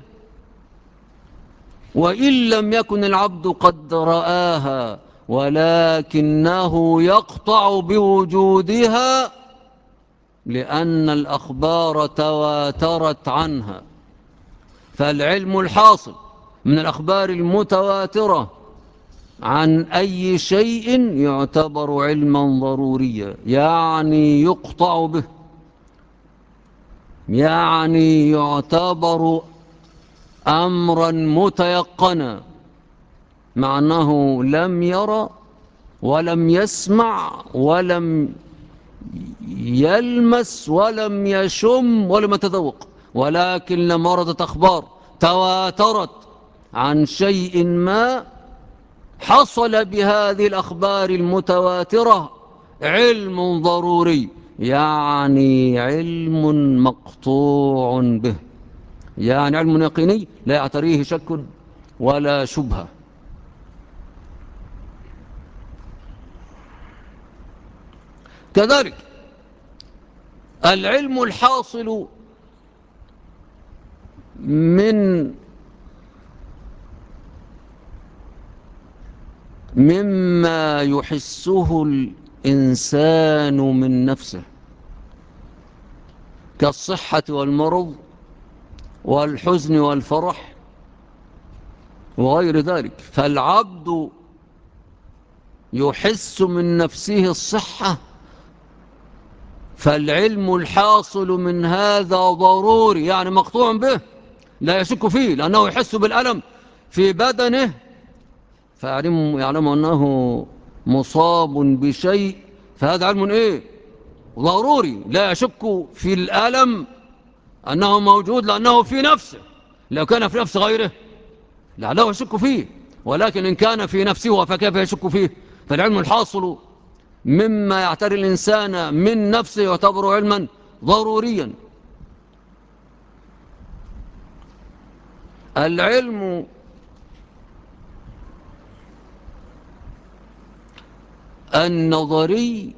وإن لم يكن العبد قد رآها ولكنه يقطع بوجودها لأن الأخبار تواترت عنها. فالعلم الحاصل من الأخبار المتواترة عن أي شيء يعتبر علما ضروريا، يعني يقطع به، يعني يعتبر أمرا متيقنا، مع أنه لم يرى ولم يسمع ولم يلمس ولم يشم ولم يتذوق، ولكن لما وردت أخبار تواترت عن شيء ما حصل بهذه الأخبار المتواترة علم ضروري، يعني علم مقطوع به، يعني علم يقيني لا يعتريه شك ولا شبهة. كذلك العلم الحاصل من مما يحسه الإنسان من نفسه كالصحة والمرض والحزن والفرح وغير ذلك. فالعبد يحس من نفسه الصحة، فالعلم الحاصل من هذا ضروري، يعني مقطوع به لا يشك فيه، لأنه يحس بالألم في بدنه فيعلم أنه مصاب بشيء، فهذا علم إيه؟ ضروري، لا يشك في الألم أنه موجود لأنه في نفسه. لو كان في نفس غيره لعله يشك فيه، ولكن إن كان في نفسه فكيف يشك فيه؟ فالعلم الحاصل مما يعتري الإنسان من نفسه يعتبر علما ضروريا. العلم النظري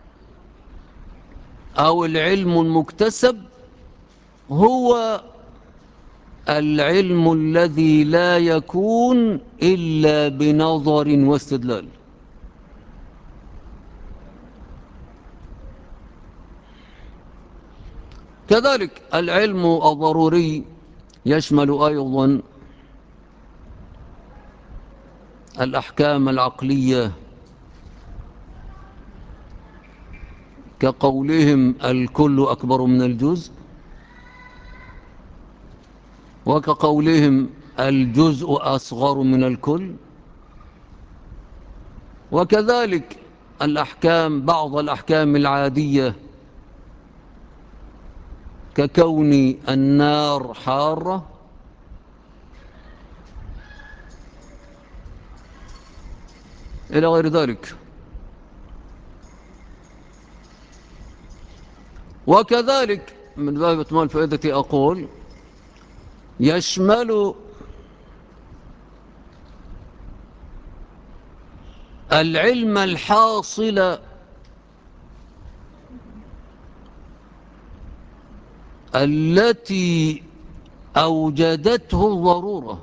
أو العلم المكتسب هو العلم الذي لا يكون إلا بنظر واستدلال. كذلك العلم الضروري يشمل أيضا الأحكام العقلية، كقولهم الكل أكبر من الجزء، وكقولهم الجزء أصغر من الكل. وكذلك بعض الأحكام العادية ككون النار حارة، إلى غير ذلك. وكذلك من باب إتمام فائدتي أقول يشمل العلم الحاصل التي أوجدته الضرورة،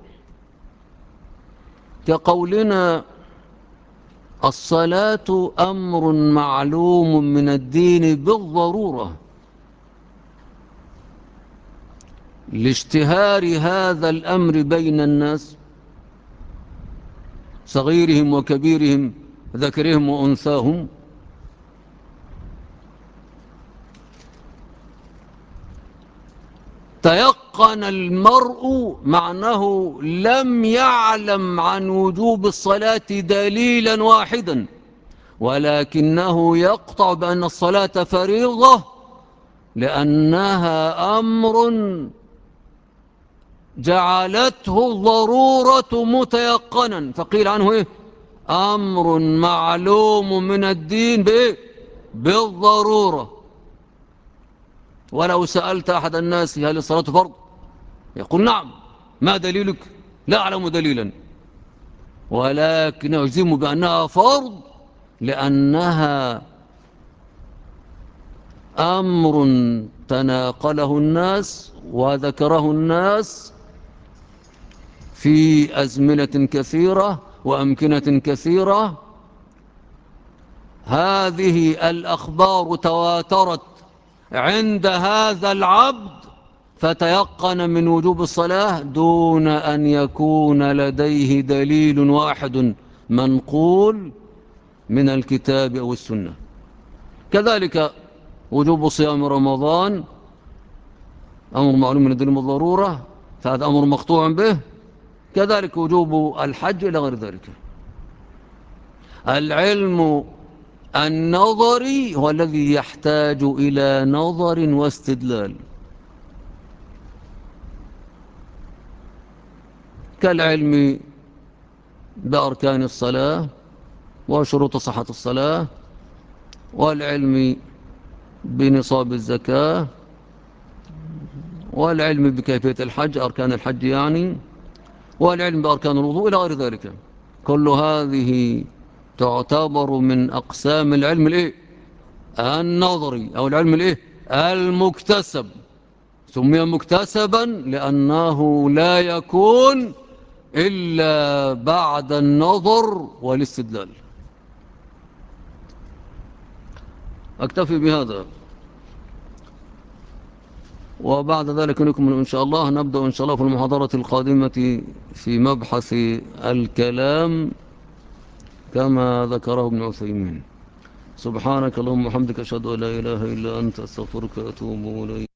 كقولنا الصلاة أمر معلوم من الدين بالضرورة، لاشتهار هذا الأمر بين الناس صغيرهم وكبيرهم، ذكرهم وأنثاهم. تيقن المرء مع أنه لم يعلم عن وجوب الصلاة دليلا واحدا، ولكنه يقطع بأن الصلاة فريضة لأنها أمر جعلته الضرورة متيقنا، فقيل عنه إيه؟ أمر معلوم من الدين بإيه؟ بالضرورة. ولو سألت أحد الناس هل الصلاة فرض؟ يقول نعم. ما دليلك؟ لا أعلم دليلا، ولكن أجزم بأنها فرض لأنها أمر تناقله الناس وذكره الناس في أزمنة كثيرة وأمكنة كثيرة. هذه الأخبار تواترت عند هذا العبد فتيقن من وجوب الصلاة دون أن يكون لديه دليل واحد منقول من الكتاب أو السنة. كذلك وجوب صيام رمضان أمر معلوم من الدين بالضرورة، فهذا أمر مقطوع به. كذلك وجوب الحج إلى غير ذلك. العلم النظري هو الذي يحتاج إلى نظر واستدلال، كالعلم بأركان الصلاة وشروط صحة الصلاة، والعلم بنصاب الزكاة، والعلم بكيفية الحج، أركان الحج يعني، والعلم بأركان الوضوء إلى غير ذلك. كل هذه تعتبر من أقسام العلم الإيه؟ النظري، أو العلم الإيه؟ المكتسب. سمي مكتسبا لأنه لا يكون إلا بعد النظر والاستدلال. أكتفي بهذا، وبعد ذلك نكمل إن شاء الله. نبدأ إن شاء الله في المحاضرة القادمة في مبحث الكلام كما ذكره ابن عثيمين. سبحانك اللهم وبحمدك أشهد أن لا إله إلا أنت أستغفرك وأتوب إليك.